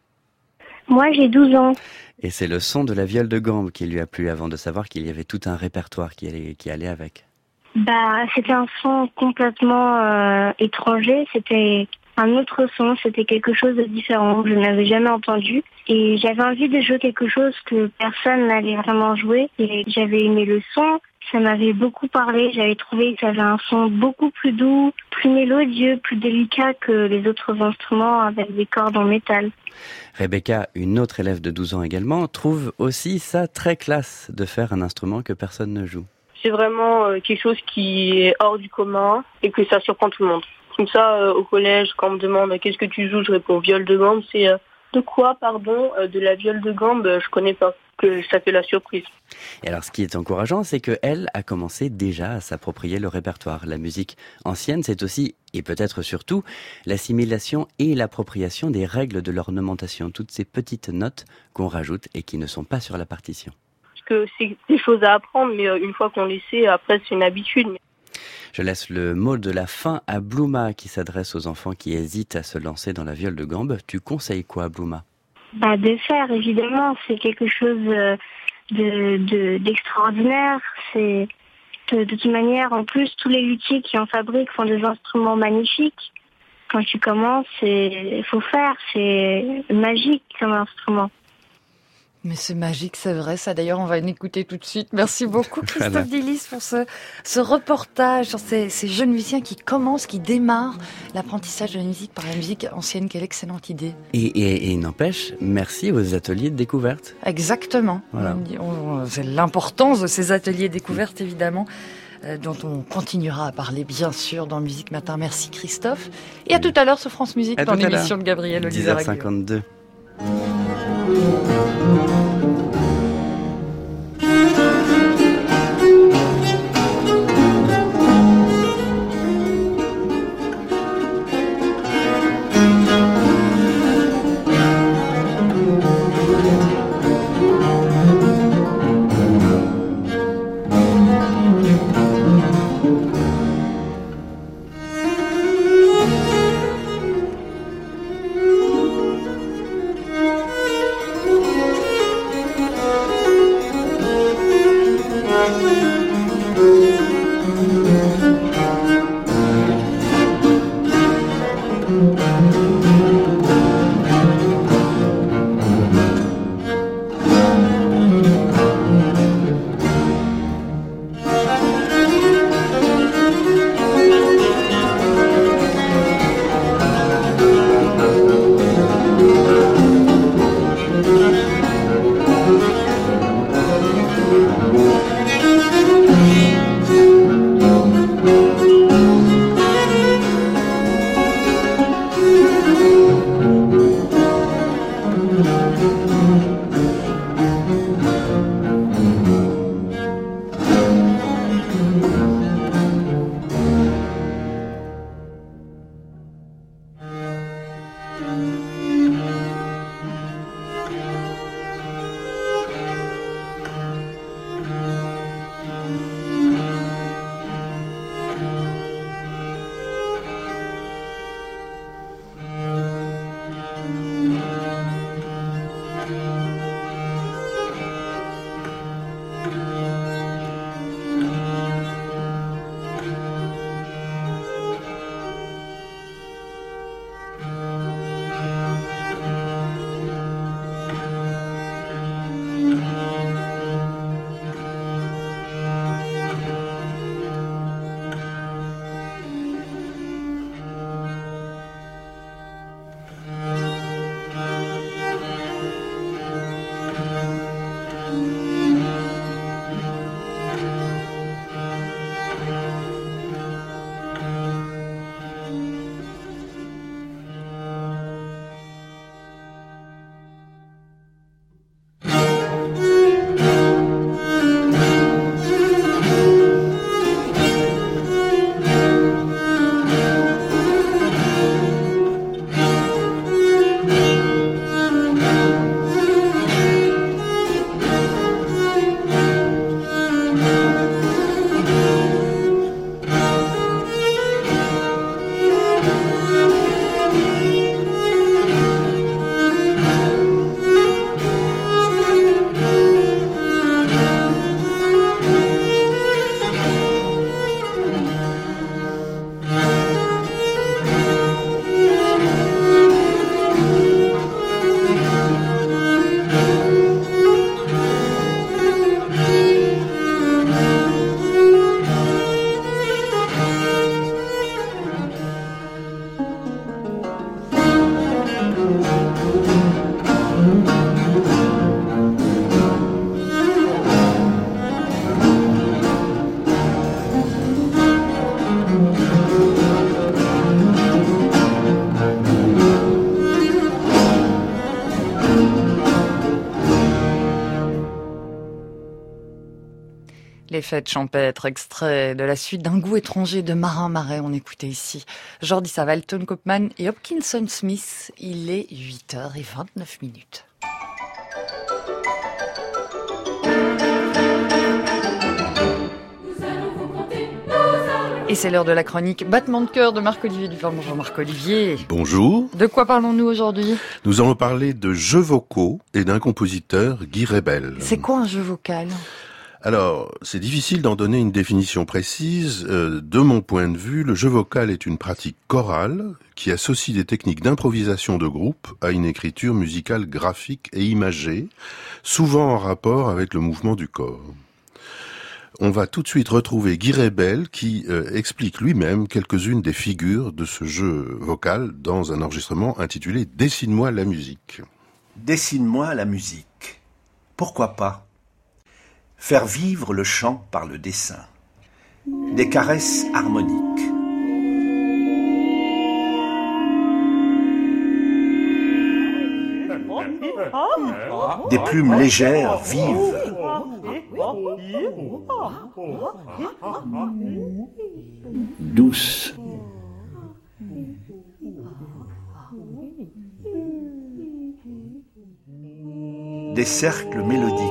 Moi, j'ai douze ans. Et c'est le son de la viole de gambe qui lui a plu avant de savoir qu'il y avait tout un répertoire qui allait, qui allait avec. Bah, c'était un son complètement euh, étranger, c'était un autre son, c'était quelque chose de différent, je n'avais jamais entendu. Et j'avais envie de jouer quelque chose que personne n'allait vraiment jouer. Et j'avais aimé le son, ça m'avait beaucoup parlé, j'avais trouvé que ça avait un son beaucoup plus doux, plus mélodieux, plus délicat que les autres instruments avec des cordes en métal. Rebecca, une autre élève de douze ans également, trouve aussi ça très classe de faire un instrument que personne ne joue. C'est vraiment euh, quelque chose qui est hors du commun et que ça surprend tout le monde. Comme ça, euh, au collège, quand on me demande « qu'est-ce que tu joues ?» je réponds « viole de gambe ». C'est euh, « de quoi, pardon euh, ?» De la viole de gambe, euh, je connais pas. Que ça fait la surprise. Et alors, ce qui est encourageant, c'est qu'elle a commencé déjà à s'approprier le répertoire. La musique ancienne, c'est aussi, et peut-être surtout, l'assimilation et l'appropriation des règles de l'ornementation. Toutes ces petites notes qu'on rajoute et qui ne sont pas sur la partition. Parce que c'est des choses à apprendre, mais une fois qu'on les sait, après, c'est une habitude. Je laisse le mot de la fin à Blouma, qui s'adresse aux enfants qui hésitent à se lancer dans la viole de gambe. Tu conseilles quoi, Blouma ? Bah, de faire, évidemment, c'est quelque chose de, de, d'extraordinaire. C'est de, de toute manière, en plus, tous les luthiers qui en fabriquent font des instruments magnifiques. Quand tu commences, il faut faire, c'est magique comme instrument. Mais c'est magique, c'est vrai. Ça, d'ailleurs, on va l'écouter tout de suite. Merci beaucoup, Christophe voilà. Dillis, pour ce, ce reportage sur ces, ces jeunes musiciens qui commencent, qui démarrent l'apprentissage de la musique par la musique ancienne. Quelle excellente idée. Et, et, et n'empêche, merci aux ateliers de découverte. Exactement. Voilà. On, on, c'est l'importance de ces ateliers de découverte, évidemment, euh, dont on continuera à parler, bien sûr, dans Musique Matin. Merci, Christophe. Et à tout à l'heure sur France Musique, à dans l'émission de Gabriel Olivier. dix heures cinquante-deux. Les fêtes champêtres, extrait de la suite d'un goût étranger de Marin Marais. On écoutait ici Jordi Savall, Ton Koopman et Hopkinson Smith. Il est huit heures vingt-neuf minutes. Et c'est l'heure de la chronique Battement de cœur de Marc-Olivier Dufort. Bonjour Marc-Olivier. Bonjour. De quoi parlons-nous aujourd'hui ? Nous allons parler de jeux vocaux et d'un compositeur, Guy Rebel. C'est quoi un jeu vocal ? Alors, c'est difficile d'en donner une définition précise. Euh, de mon point de vue, le jeu vocal est une pratique chorale qui associe des techniques d'improvisation de groupe à une écriture musicale graphique et imagée, souvent en rapport avec le mouvement du corps. On va tout de suite retrouver Guy Rebel qui euh, explique lui-même quelques-unes des figures de ce jeu vocal dans un enregistrement intitulé « Dessine-moi la musique ». Dessine-moi la musique. Pourquoi pas ? Faire vivre le chant par le dessin. Des caresses harmoniques. Des plumes légères, vives. Douces. Des cercles mélodiques.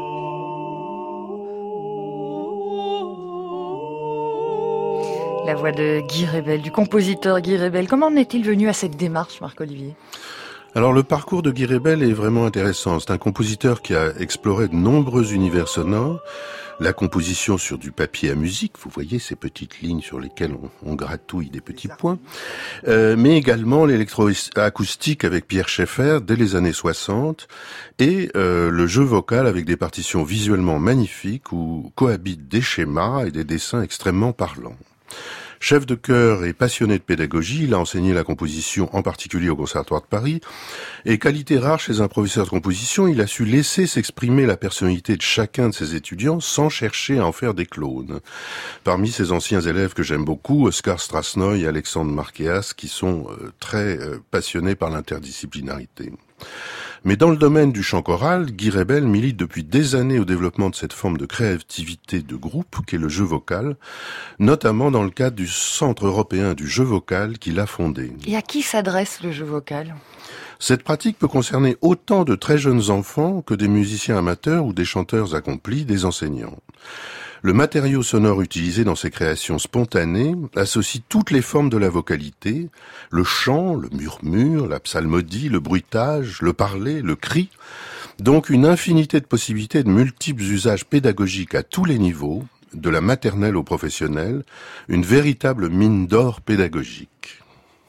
La voix de Guy Rebel, du compositeur Guy Rebel. Comment en est-il venu à cette démarche, Marc-Olivier ? Alors le parcours de Guy Rebel est vraiment intéressant. C'est un compositeur qui a exploré de nombreux univers sonores, la composition sur du papier à musique, vous voyez ces petites lignes sur lesquelles on, on gratouille des petits points, euh, mais également l'électroacoustique avec Pierre Schaeffer dès les années soixante, et euh, le jeu vocal avec des partitions visuellement magnifiques où cohabitent des schémas et des dessins extrêmement parlants. Chef de chœur et passionné de pédagogie, il a enseigné la composition en particulier au Conservatoire de Paris. Et qualité rare chez un professeur de composition, il a su laisser s'exprimer la personnalité de chacun de ses étudiants sans chercher à en faire des clones. Parmi ses anciens élèves que j'aime beaucoup, Oscar Strasnoy et Alexandre Marqueas, qui sont euh, très euh, passionnés par l'interdisciplinarité. Mais dans le domaine du chant choral, Guy Rebel milite depuis des années au développement de cette forme de créativité de groupe qu'est le jeu vocal, notamment dans le cadre du Centre européen du jeu vocal qu'il a fondé. Et à qui s'adresse le jeu vocal ? Cette pratique peut concerner autant de très jeunes enfants que des musiciens amateurs ou des chanteurs accomplis, des enseignants. Le matériau sonore utilisé dans ces créations spontanées associe toutes les formes de la vocalité, le chant, le murmure, la psalmodie, le bruitage, le parler, le cri, donc une infinité de possibilités de multiples usages pédagogiques à tous les niveaux, de la maternelle au professionnel, une véritable mine d'or pédagogique.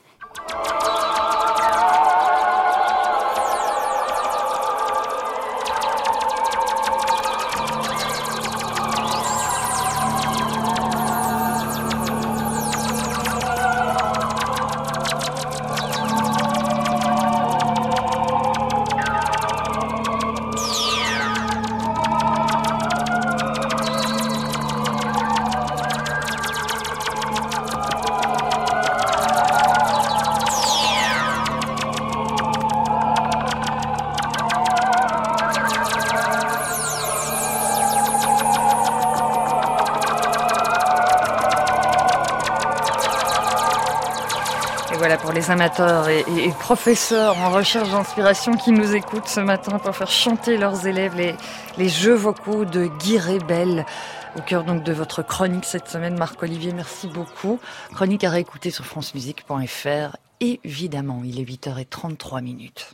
Voilà pour les amateurs et, et, et professeurs en recherche d'inspiration qui nous écoutent ce matin pour faire chanter leurs élèves les, les jeux vocaux de Guy Rebel. Au cœur donc de votre chronique cette semaine, Marc-Olivier, merci beaucoup. Chronique à réécouter sur francemusique point f r. Évidemment, il est huit heures trente-trois minutes.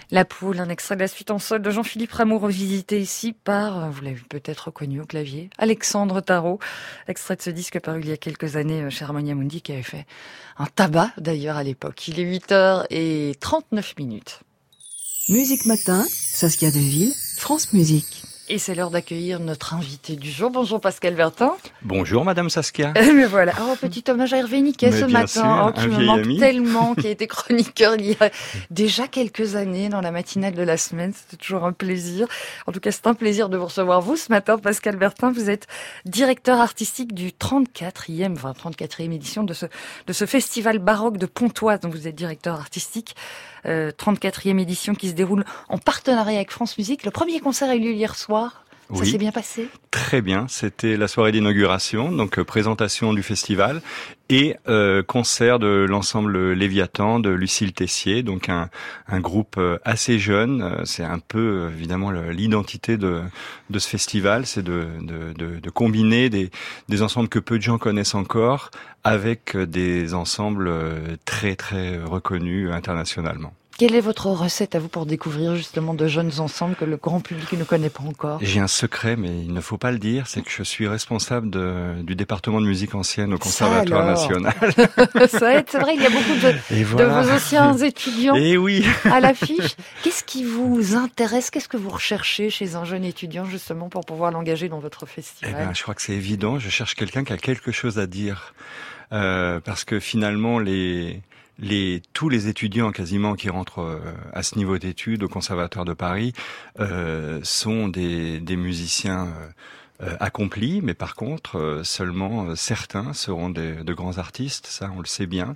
La Poule, un extrait de la suite en sol de Jean-Philippe Rameau, revisité ici par, vous l'avez peut-être reconnu au clavier, Alexandre Tarot. Extrait de ce disque paru il y a quelques années chez Harmonia Mundi, qui avait fait un tabac d'ailleurs à l'époque. Il est huit heures trente-neuf minutes. Musique Matin, Saskia Deville, France Musique. Et c'est l'heure d'accueillir notre invité du jour. Bonjour Pascal Bertin. Bonjour Madame Saskia. Mais voilà, oh, petit hommage à Hervé Niquet ce matin, sûr, oh, qui me manque ami. tellement, qui a été chroniqueur il y a déjà quelques années dans la matinale de la semaine. C'était toujours un plaisir. En tout cas, c'est un plaisir de vous recevoir vous ce matin, Pascal Bertin. Vous êtes directeur artistique du trente-quatrième, enfin trente-quatrième édition de ce de ce festival baroque de Pontoise, dont vous êtes directeur artistique. Euh, trente-quatrième édition qui se déroule en partenariat avec France Musique. Le premier concert a eu lieu hier soir. Ça oui, s'est bien passé? Très bien. C'était la soirée d'inauguration, donc euh, présentation du festival et euh, concert de l'ensemble Léviathan de Lucille Tessier, donc un, un groupe euh, assez jeune. C'est un peu euh, évidemment le, l'identité de, de ce festival, c'est de, de, de, de combiner des, des ensembles que peu de gens connaissent encore avec des ensembles très très reconnus internationalement. Quelle est votre recette à vous pour découvrir justement de jeunes ensembles que le grand public ne connaît pas encore? J'ai un secret, mais il ne faut pas le dire, c'est que je suis responsable de, du département de musique ancienne au Conservatoire national. Ça aide, c'est vrai, il y a beaucoup de, voilà. de vos anciens étudiants Et oui. à l'affiche. Qu'est-ce qui vous intéresse? Qu'est-ce que vous recherchez chez un jeune étudiant justement pour pouvoir l'engager dans votre festival? Eh ben, je crois que c'est évident, je cherche quelqu'un qui a quelque chose à dire. Euh, parce que finalement, les... Les, tous les étudiants quasiment qui rentrent euh, à ce niveau d'études au Conservatoire de Paris euh, sont des, des musiciens euh, euh, accomplis, mais par contre euh, seulement euh, certains seront des, de grands artistes, ça on le sait bien.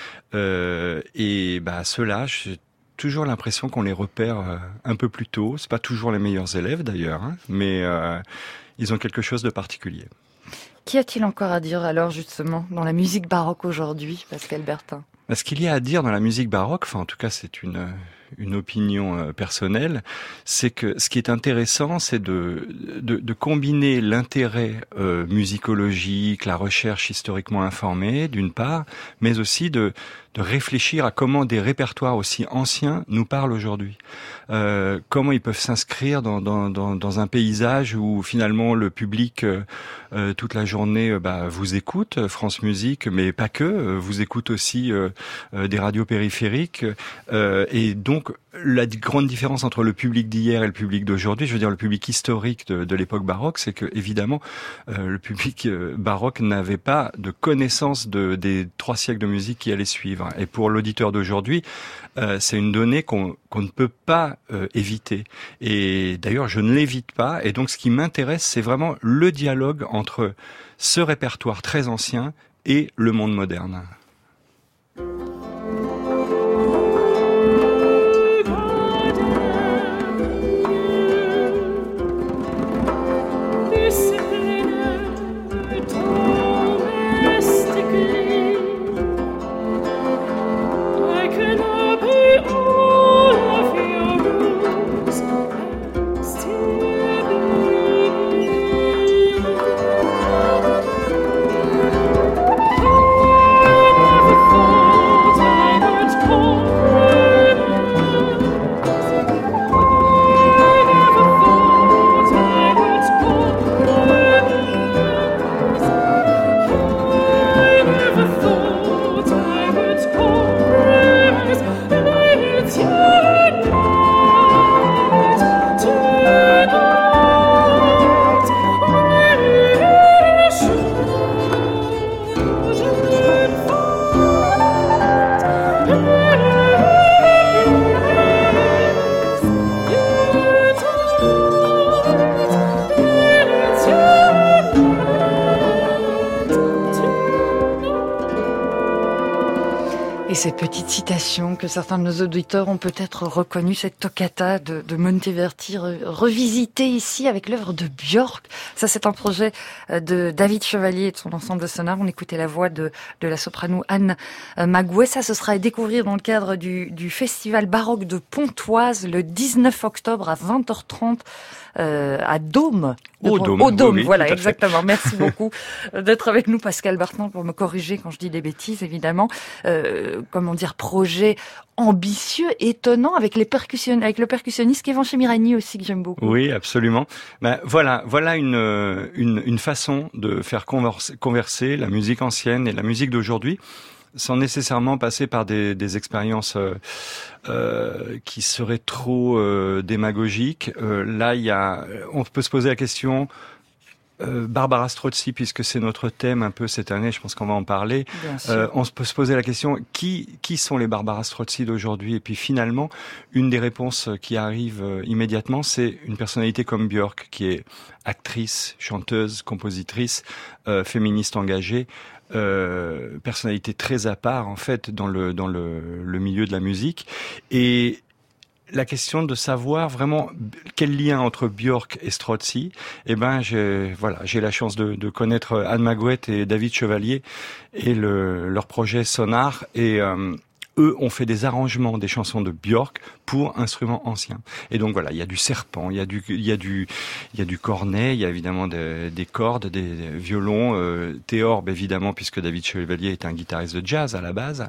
Euh, et bah ceux-là, j'ai toujours l'impression qu'on les repère euh, un peu plus tôt. C'est pas toujours les meilleurs élèves d'ailleurs, hein, mais euh, ils ont quelque chose de particulier. Qu'y a-t-il encore à dire alors justement dans la musique baroque aujourd'hui, Pascal Bertin? Ce qu'il y a à dire dans la musique baroque, enfin en tout cas c'est une une opinion euh, personnelle, c'est que ce qui est intéressant, c'est de de, de combiner l'intérêt euh, musicologique, la recherche historiquement informée, d'une part, mais aussi de de réfléchir à comment des répertoires aussi anciens nous parlent aujourd'hui. Euh, comment ils peuvent s'inscrire dans, dans, dans, dans un paysage où finalement le public euh, euh, toute la journée euh, bah, vous écoute, France Musique, mais pas que, euh, vous écoute aussi euh, euh, des radios périphériques. Euh, et donc la grande différence entre le public d'hier et le public d'aujourd'hui, je veux dire le public historique de, de l'époque baroque, c'est que évidemment euh, le public euh, baroque n'avait pas de connaissance de, des trois siècles de musique qui allaient suivre. Et pour l'auditeur d'aujourd'hui, euh, c'est une donnée qu'on, qu'on ne peut pas euh, éviter. Et d'ailleurs, je ne l'évite pas. Et donc, ce qui m'intéresse, c'est vraiment le dialogue entre ce répertoire très ancien et le monde moderne. Cette petite citation que certains de nos auditeurs ont peut-être reconnue, cette toccata de, de Monteverdi re, revisitée ici avec l'œuvre de Björk. Ça, c'est un projet de David Chevalier et de son ensemble de sonore. On écoutait la voix de, de la soprano Anne Magouet. Ça, ce sera à découvrir dans le cadre du, du festival baroque de Pontoise le dix-neuf octobre à vingt heures trente euh, à Dôme. Au Dôme, au Dôme, oui, oui, voilà, exactement. Merci beaucoup d'être avec nous, Pascal Bertin, pour me corriger quand je dis des bêtises, évidemment. Euh, euh, comment dire, projet ambitieux, étonnant, avec les percussion, avec le percussionniste Kévan Chemirani aussi, que j'aime beaucoup. Oui, absolument. Ben, voilà, voilà une, une, une façon de faire converser, converser la musique ancienne et la musique d'aujourd'hui, sans nécessairement passer par des, des expériences euh, euh, qui seraient trop euh, démagogiques. Euh, là, il y a, on peut se poser la question. Euh, Barbara Strozzi, puisque c'est notre thème un peu cette année, je pense qu'on va en parler. Euh, on peut se poser la question qui qui sont les Barbara Strozzi d'aujourd'hui? Et puis finalement, une des réponses qui arrive euh, immédiatement, c'est une personnalité comme Björk, qui est actrice, chanteuse, compositrice, euh, féministe engagée. Euh, personnalité très à part en fait dans le dans le, le milieu de la musique, et la question de savoir vraiment quel lien entre Björk et Strozzi, eh ben j'ai voilà j'ai la chance de, de connaître Anne Magouette et David Chevalier et le, leur projet Sonar, et euh, eux ont fait des arrangements des chansons de Björk pour instruments anciens. Et donc voilà, il y a du serpent, il y a du il y a du il y a du cornet, il y a évidemment des, des cordes, des, des violons, euh, théorbes évidemment, puisque David Chevalier est un guitariste de jazz à la base,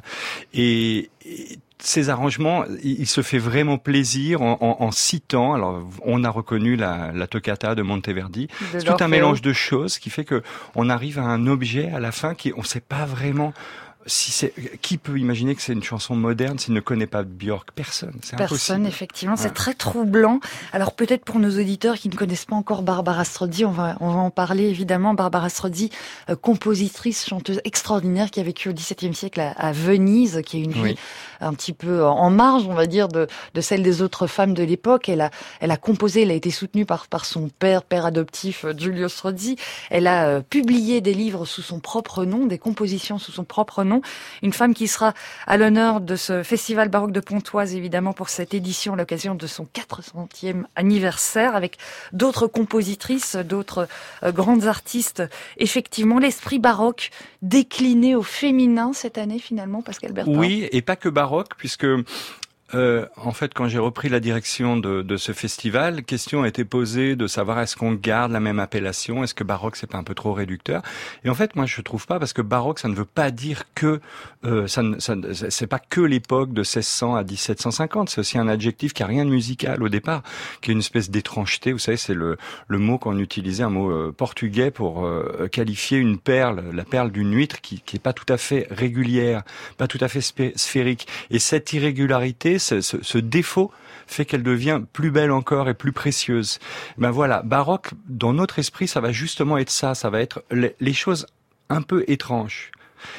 et, et ces arrangements, il se fait vraiment plaisir en, en, en citant. Alors, on a reconnu la, la toccata de Monteverdi. C'est tout un mélange de choses qui fait que on arrive à un objet à la fin qui, on ne sait pas vraiment. Si c'est, qui peut imaginer que c'est une chanson moderne s'il ne connaît pas Björk? Personne. C'est Personne, impossible. effectivement. Ouais. C'est très troublant. Alors peut-être pour nos auditeurs qui ne connaissent pas encore Barbara Strozzi, on va, on va en parler évidemment. Barbara Strozzi, euh, compositrice, chanteuse extraordinaire qui a vécu au dix-septième siècle à, à Venise, qui a une vie Oui. un petit peu en marge, on va dire, de, de celle des autres femmes de l'époque. Elle a, elle a composé, elle a été soutenue par, par son père, père adoptif, Giulio Strozzi. Elle a euh, publié des livres sous son propre nom, des compositions sous son propre nom. Une femme qui sera à l'honneur de ce festival baroque de Pontoise, évidemment, pour cette édition, à l'occasion de son quatre centième anniversaire, avec d'autres compositrices, d'autres euh, grandes artistes. Effectivement, l'esprit baroque décliné au féminin cette année, finalement, Pascal Bertrand. Oui, et pas que baroque, puisque Euh, en fait, quand j'ai repris la direction de, de ce festival, question a été posée de savoir est-ce qu'on garde la même appellation, est-ce que baroque c'est pas un peu trop réducteur? Et en fait, moi je trouve pas, parce que baroque ça ne veut pas dire que euh, ça, ne, ça c'est pas que l'époque de seize cents à dix-sept cent cinquante, c'est aussi un adjectif qui a rien de musical au départ, qui est une espèce d'étrangeté. Vous savez, c'est le le mot qu'on utilisait, un mot euh, portugais pour euh, qualifier une perle, la perle d'une huître qui qui est pas tout à fait régulière, pas tout à fait sphérique. Et cette irrégularité, Ce, ce, ce défaut fait qu'elle devient plus belle encore et plus précieuse. Ben voilà, baroque, dans notre esprit, ça va justement être ça, ça va être les, les choses un peu étranges.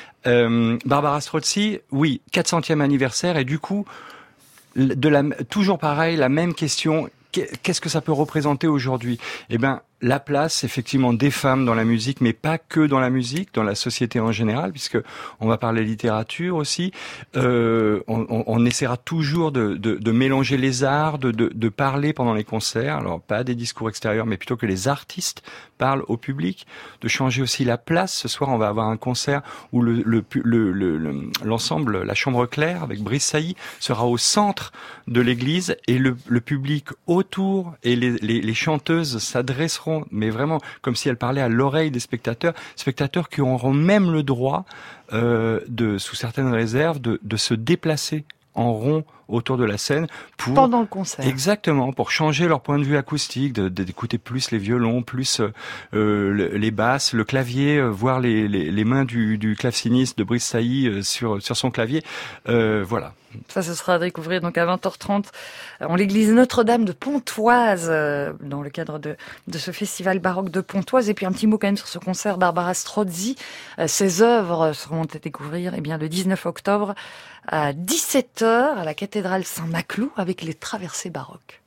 Euh, Barbara Strozzi, oui, quatre centième anniversaire, et du coup, de la, toujours pareil, la même question, qu'est-ce que ça peut représenter aujourd'hui? Eh ben, la place, effectivement, des femmes dans la musique, mais pas que dans la musique, dans la société en général, puisque on va parler littérature aussi. Euh, on, on, on essaiera toujours de, de, de mélanger les arts, de, de, de parler pendant les concerts. Alors, pas des discours extérieurs, mais plutôt que les artistes parlent au public, de changer aussi la place. Ce soir, on va avoir un concert où le, le, le, le, l'ensemble, la Chambre Claire, avec Brice Sailly, sera au centre de l'église, et le, le public autour et les, les, les chanteuses s'adresseront, mais vraiment comme si elles parlaient à l'oreille des spectateurs, spectateurs qui auront même le droit, euh, de, sous certaines réserves, de, de se déplacer en rond autour de la scène pour pendant le concert. Exactement, pour changer leur point de vue acoustique, de, de, d'écouter plus les violons, plus euh, les basses, le clavier, euh, voir les, les, les mains du, du claveciniste de Brice Sailly euh, sur sur son clavier. Euh, voilà. Ça, ce sera à découvrir donc à vingt heures trente en l'église Notre-Dame de Pontoise, euh, dans le cadre de, de ce festival baroque de Pontoise. Et puis un petit mot quand même sur ce concert Barbara Strozzi. Euh, ses œuvres seront à découvrir eh bien, le dix-neuf octobre à dix-sept heures à la cathédrale Saint-Maclou avec les traversées baroques.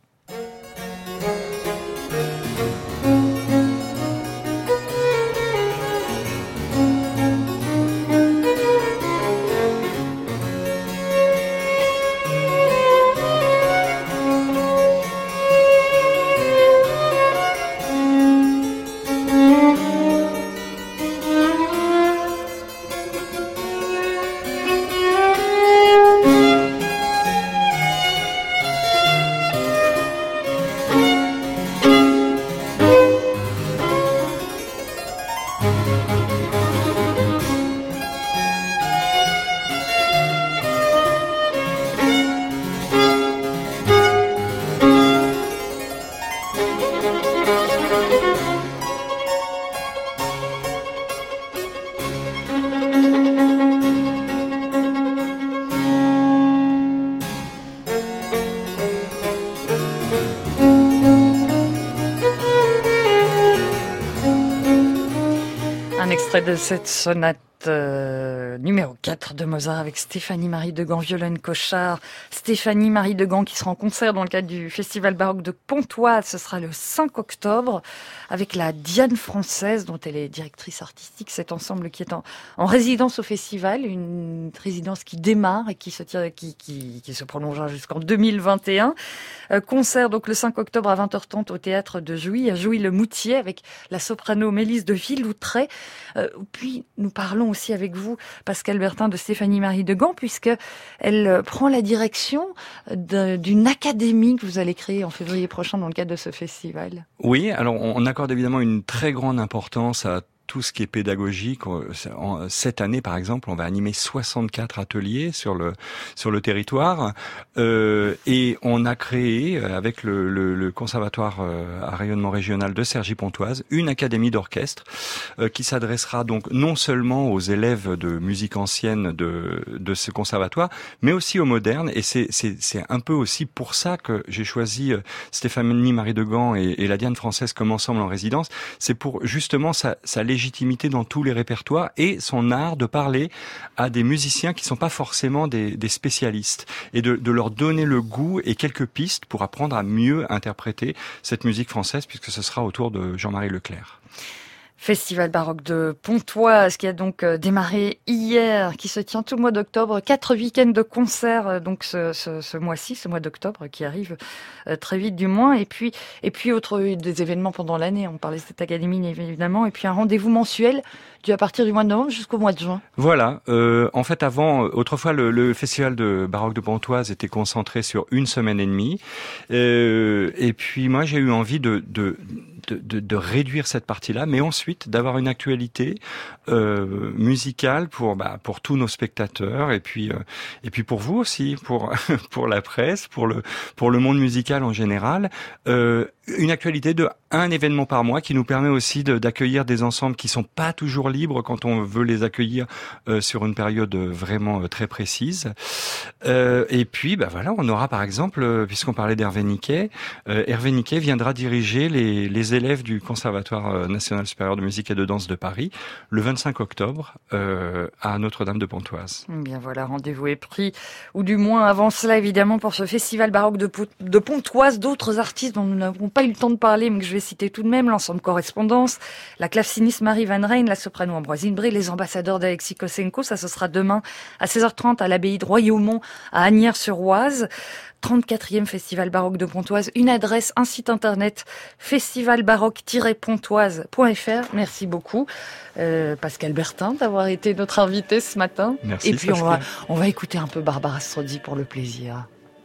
extrait de cette sonate Euh, numéro quatre de Mozart avec Stéphanie-Marie Degan, violon Cochard. Stéphanie-Marie Degan qui sera en concert dans le cadre du Festival baroque de Pontoise. Ce sera le cinq octobre avec la Diane française dont elle est directrice artistique. Cet ensemble qui est en, en résidence au festival, une résidence qui démarre et qui se tient, qui, qui, qui se prolongera jusqu'en deux mille vingt et un. Euh, concert donc le cinq octobre à vingt heures trente au théâtre de Jouy, à Jouy-le-Moutier avec la soprano Mélisse de Villoutray. Euh, puis nous parlons aussi avec vous, Pascal Bertin, de Stéphanie-Marie Degan, puisque elle prend la direction de, d'une académie que vous allez créer en février prochain dans le cadre de ce festival. Oui, alors on accorde évidemment une très grande importance à tout ce qui est pédagogique. Cette année, par exemple, on va animer soixante-quatre ateliers sur le sur le territoire, euh, et on a créé avec le, le, le conservatoire à rayonnement régional de Cergy-Pontoise une académie d'orchestre euh, qui s'adressera donc non seulement aux élèves de musique ancienne de de ce conservatoire, mais aussi aux modernes. Et c'est c'est c'est un peu aussi pour ça que j'ai choisi Stéphanie-Marie Degan et, et la Diane française comme ensemble en résidence. C'est pour justement sa sa légitimité dans tous les répertoires et son art de parler à des musiciens qui sont pas forcément des, des spécialistes, et de, de leur donner le goût et quelques pistes pour apprendre à mieux interpréter cette musique française, puisque ce sera autour de Jean-Marie Leclerc. Festival baroque de Pontoise qui a donc démarré hier, qui se tient tout le mois d'octobre. Quatre week-ends de concerts donc ce, ce, ce mois-ci, ce mois d'octobre qui arrive très vite du moins. Et puis et puis autre des événements pendant l'année. On parlait de cette académie évidemment. Et puis un rendez-vous mensuel du à partir du mois de novembre jusqu'au mois de juin. Voilà. Euh, en fait, avant, autrefois, le, le festival de baroque de Pontoise était concentré sur une semaine et demie. Euh, et puis moi, j'ai eu envie de, de De, de, de réduire cette partie-là, mais ensuite d'avoir une actualité euh, musicale pour bah, pour tous nos spectateurs, et puis euh, et puis pour vous aussi, pour pour la presse, pour le pour le monde musical en général. Euh, une actualité de un événement par mois qui nous permet aussi de, d'accueillir des ensembles qui sont pas toujours libres quand on veut les accueillir euh, sur une période vraiment euh, très précise. Euh, et puis, bah voilà, on aura par exemple, euh, puisqu'on parlait d'Hervé Niquet, euh, Hervé Niquet viendra diriger les, les élèves du Conservatoire national supérieur de musique et de danse de Paris le vingt-cinq octobre euh, à Notre-Dame de Pontoise. Bien voilà, rendez-vous est pris, ou du moins avant cela évidemment pour ce festival baroque de, de Pontoise. D'autres artistes dont nous n'avons pas eu le temps de parler, mais que je vais citer tout de même: l'ensemble Correspondance, la claveciniste Marie Van Rijn, la soprano Ambroisine Bré, les ambassadeurs d'Alexis Kosenko. Ça, ce sera demain à seize heures trente à l'abbaye de Royaumont à Asnières-sur-Oise. trente-quatrième Festival baroque de Pontoise. Une adresse, un site internet, festival baroque tiret pontoise point f r. Merci beaucoup, euh, Pascal Bertin, d'avoir été notre invité ce matin. Merci. Et puis on va, on va écouter un peu Barbara Strozzi pour le plaisir.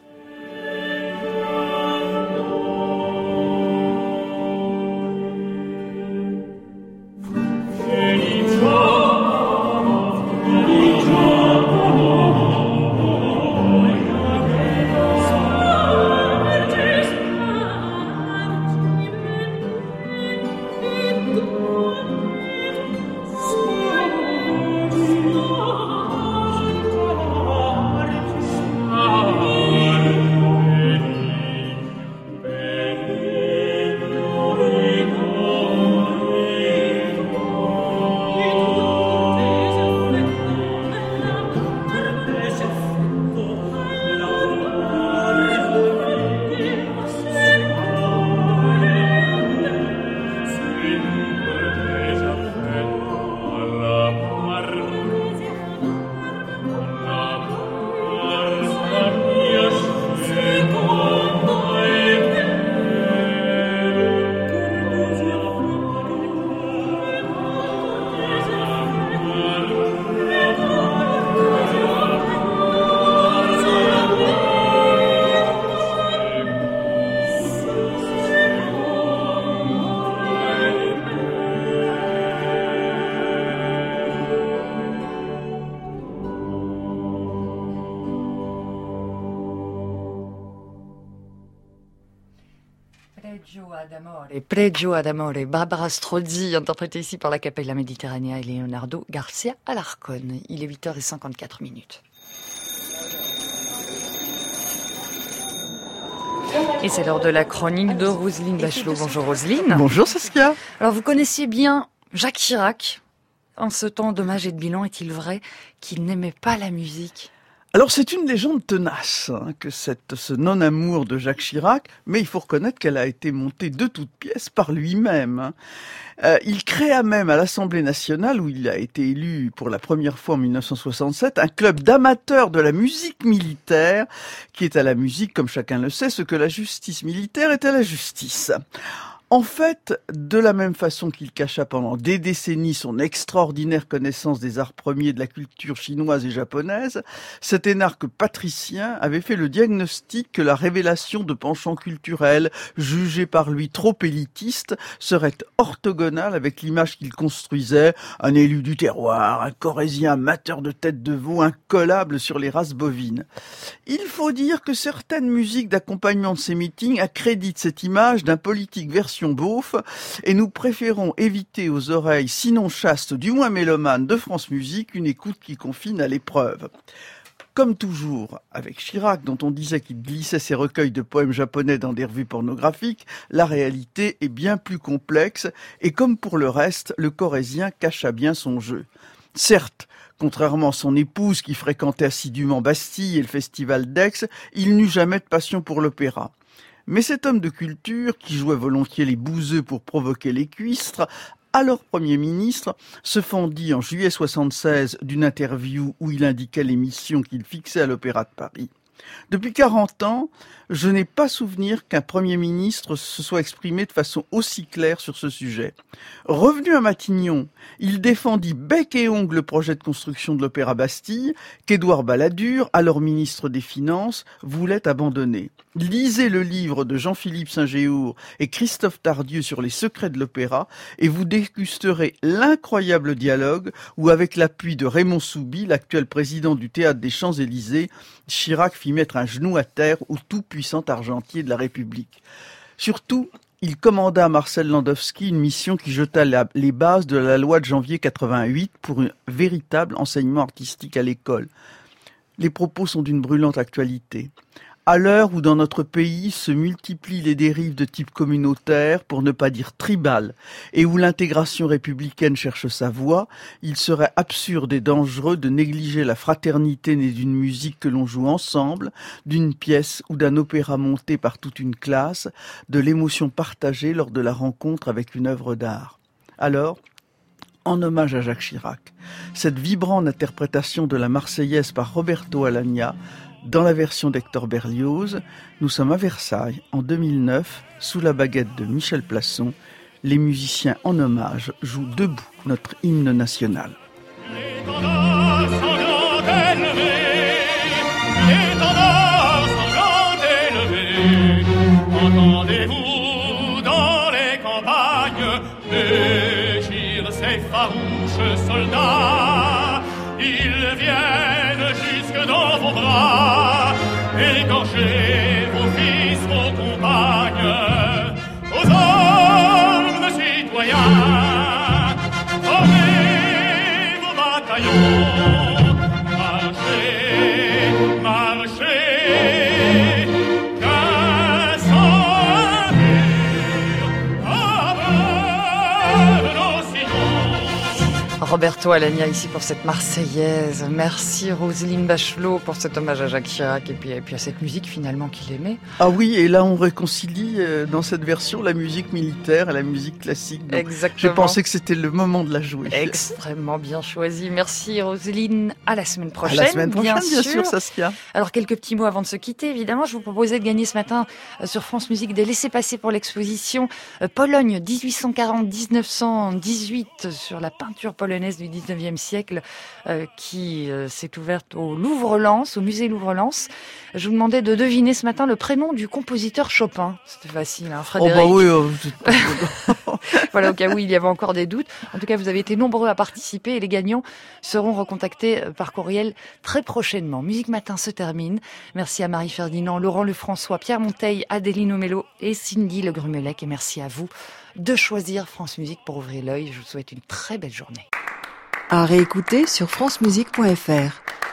Pregio ad amore, Pregio ad amore, Barbara Strozzi, interprétée ici par la Cappella Mediterranea et Leonardo Garcia Alarcón. Il est huit heures cinquante-quatre minutes. Et c'est l'heure de la chronique de Roselyne Bachelot. Bonjour Roselyne. Bonjour Saskia. Alors vous connaissiez bien Jacques Chirac. En ce temps d'hommage et de bilan, est-il vrai qu'il n'aimait pas la musique ? Alors c'est une légende tenace hein, que cette, ce non-amour de Jacques Chirac, mais il faut reconnaître qu'elle a été montée de toutes pièces par lui-même. Hein. Euh, il créa même à l'Assemblée nationale, où il a été élu pour la première fois en mille neuf cent soixante-sept, un club d'amateurs de la musique militaire, qui est à la musique, comme chacun le sait, ce que la justice militaire est à la justice. En fait, de la même façon qu'il cacha pendant des décennies son extraordinaire connaissance des arts premiers de la culture chinoise et japonaise, cet énarque patricien avait fait le diagnostic que la révélation de penchants culturels, jugés par lui trop élitistes, serait orthogonale avec l'image qu'il construisait, un élu du terroir, un corésien amateur de tête de veau, incollable sur les races bovines. Il faut dire que certaines musiques d'accompagnement de ces meetings accréditent cette image d'un politique version beauf, et nous préférons éviter aux oreilles sinon chastes, du moins mélomanes de France Musique, une écoute qui confine à l'épreuve. Comme toujours, avec Chirac, dont on disait qu'il glissait ses recueils de poèmes japonais dans des revues pornographiques, la réalité est bien plus complexe, et comme pour le reste, le corésien cacha bien son jeu. Certes, contrairement à son épouse qui fréquentait assidûment Bastille et le festival d'Aix, il n'eut jamais de passion pour l'opéra. Mais cet homme de culture, qui jouait volontiers les bouseux pour provoquer les cuistres, alors Premier ministre, se fendit en juillet soixante-seize d'une interview où il indiquait les missions qu'il fixait à l'Opéra de Paris. Depuis quarante ans, je n'ai pas souvenir qu'un Premier ministre se soit exprimé de façon aussi claire sur ce sujet. Revenu à Matignon, il défendit bec et ongle le projet de construction de l'Opéra Bastille, qu'Édouard Balladur, alors ministre des Finances, voulait abandonner. Lisez le livre de Jean-Philippe Saint-Géour et Christophe Tardieu sur les secrets de l'opéra et vous dégusterez l'incroyable dialogue où, avec l'appui de Raymond Souby, l'actuel président du Théâtre des Champs-Élysées, Chirac fit mettre un genou à terre au tout-puissant argentier de la République. Surtout, il commanda à Marcel Landowski une mission qui jeta la, les bases de la loi de janvier quatre-vingt-huit pour un véritable enseignement artistique à l'école. Les propos sont d'une brûlante actualité. À l'heure où dans notre pays se multiplient les dérives de type communautaire, pour ne pas dire tribal, et où l'intégration républicaine cherche sa voie, il serait absurde et dangereux de négliger la fraternité née d'une musique que l'on joue ensemble, d'une pièce ou d'un opéra monté par toute une classe, de l'émotion partagée lors de la rencontre avec une œuvre d'art. Alors, en hommage à Jacques Chirac, cette vibrante interprétation de la Marseillaise par Roberto Alagna, dans la version d'Hector Berlioz, nous sommes à Versailles en deux mille neuf, sous la baguette de Michel Plasson. Les musiciens en hommage jouent debout notre hymne national. L'étendard sanglant élevé, l'étendard sanglant élevé, entendez-vous dans les campagnes mugir ces farouches soldats, ils viennent jusque dans vos bras, égorger vos fils, vos compagnes, aux armes citoyens, formez vos bataillons, marchez, marchez, qu'un sang pur abreuve nos sillons. Roberto Alagna ici pour cette Marseillaise. Merci Roselyne Bachelot pour cet hommage à Jacques Chirac et puis, et puis à cette musique finalement qu'il aimait. Ah oui, et là on réconcilie euh, dans cette version la musique militaire et la musique classique. Donc, exactement. Je pensais que c'était le moment de la jouer. Extrêmement bien choisi. Merci Roselyne. À la semaine prochaine. À la semaine prochaine, bien, bien sûr, sûr Saskia. Alors quelques petits mots avant de se quitter. Évidemment, je vous proposais de gagner ce matin euh, sur France Musique des laissez-passer pour l'exposition euh, Pologne dix-huit cent quarante à dix-neuf cent dix-huit sur la peinture polonaise du dix-neuvième siècle euh, qui euh, s'est ouverte au Louvre-Lens, au musée Louvre-Lens. Je vous demandais de deviner ce matin le prénom du compositeur Chopin. C'était facile, hein, Frédéric. Oh bah oui. Oh, voilà, au cas où il y avait encore des doutes. En tout cas, vous avez été nombreux à participer et les gagnants seront recontactés par courriel très prochainement. Musique Matin se termine. Merci à Marie Ferdinand, Laurent Lefrançois, Pierre Monteil, Adéline Omello et Cindy Le Grumelec. Et merci à vous de choisir France Musique pour ouvrir l'œil. Je vous souhaite une très belle journée. À réécouter sur francemusique point f r.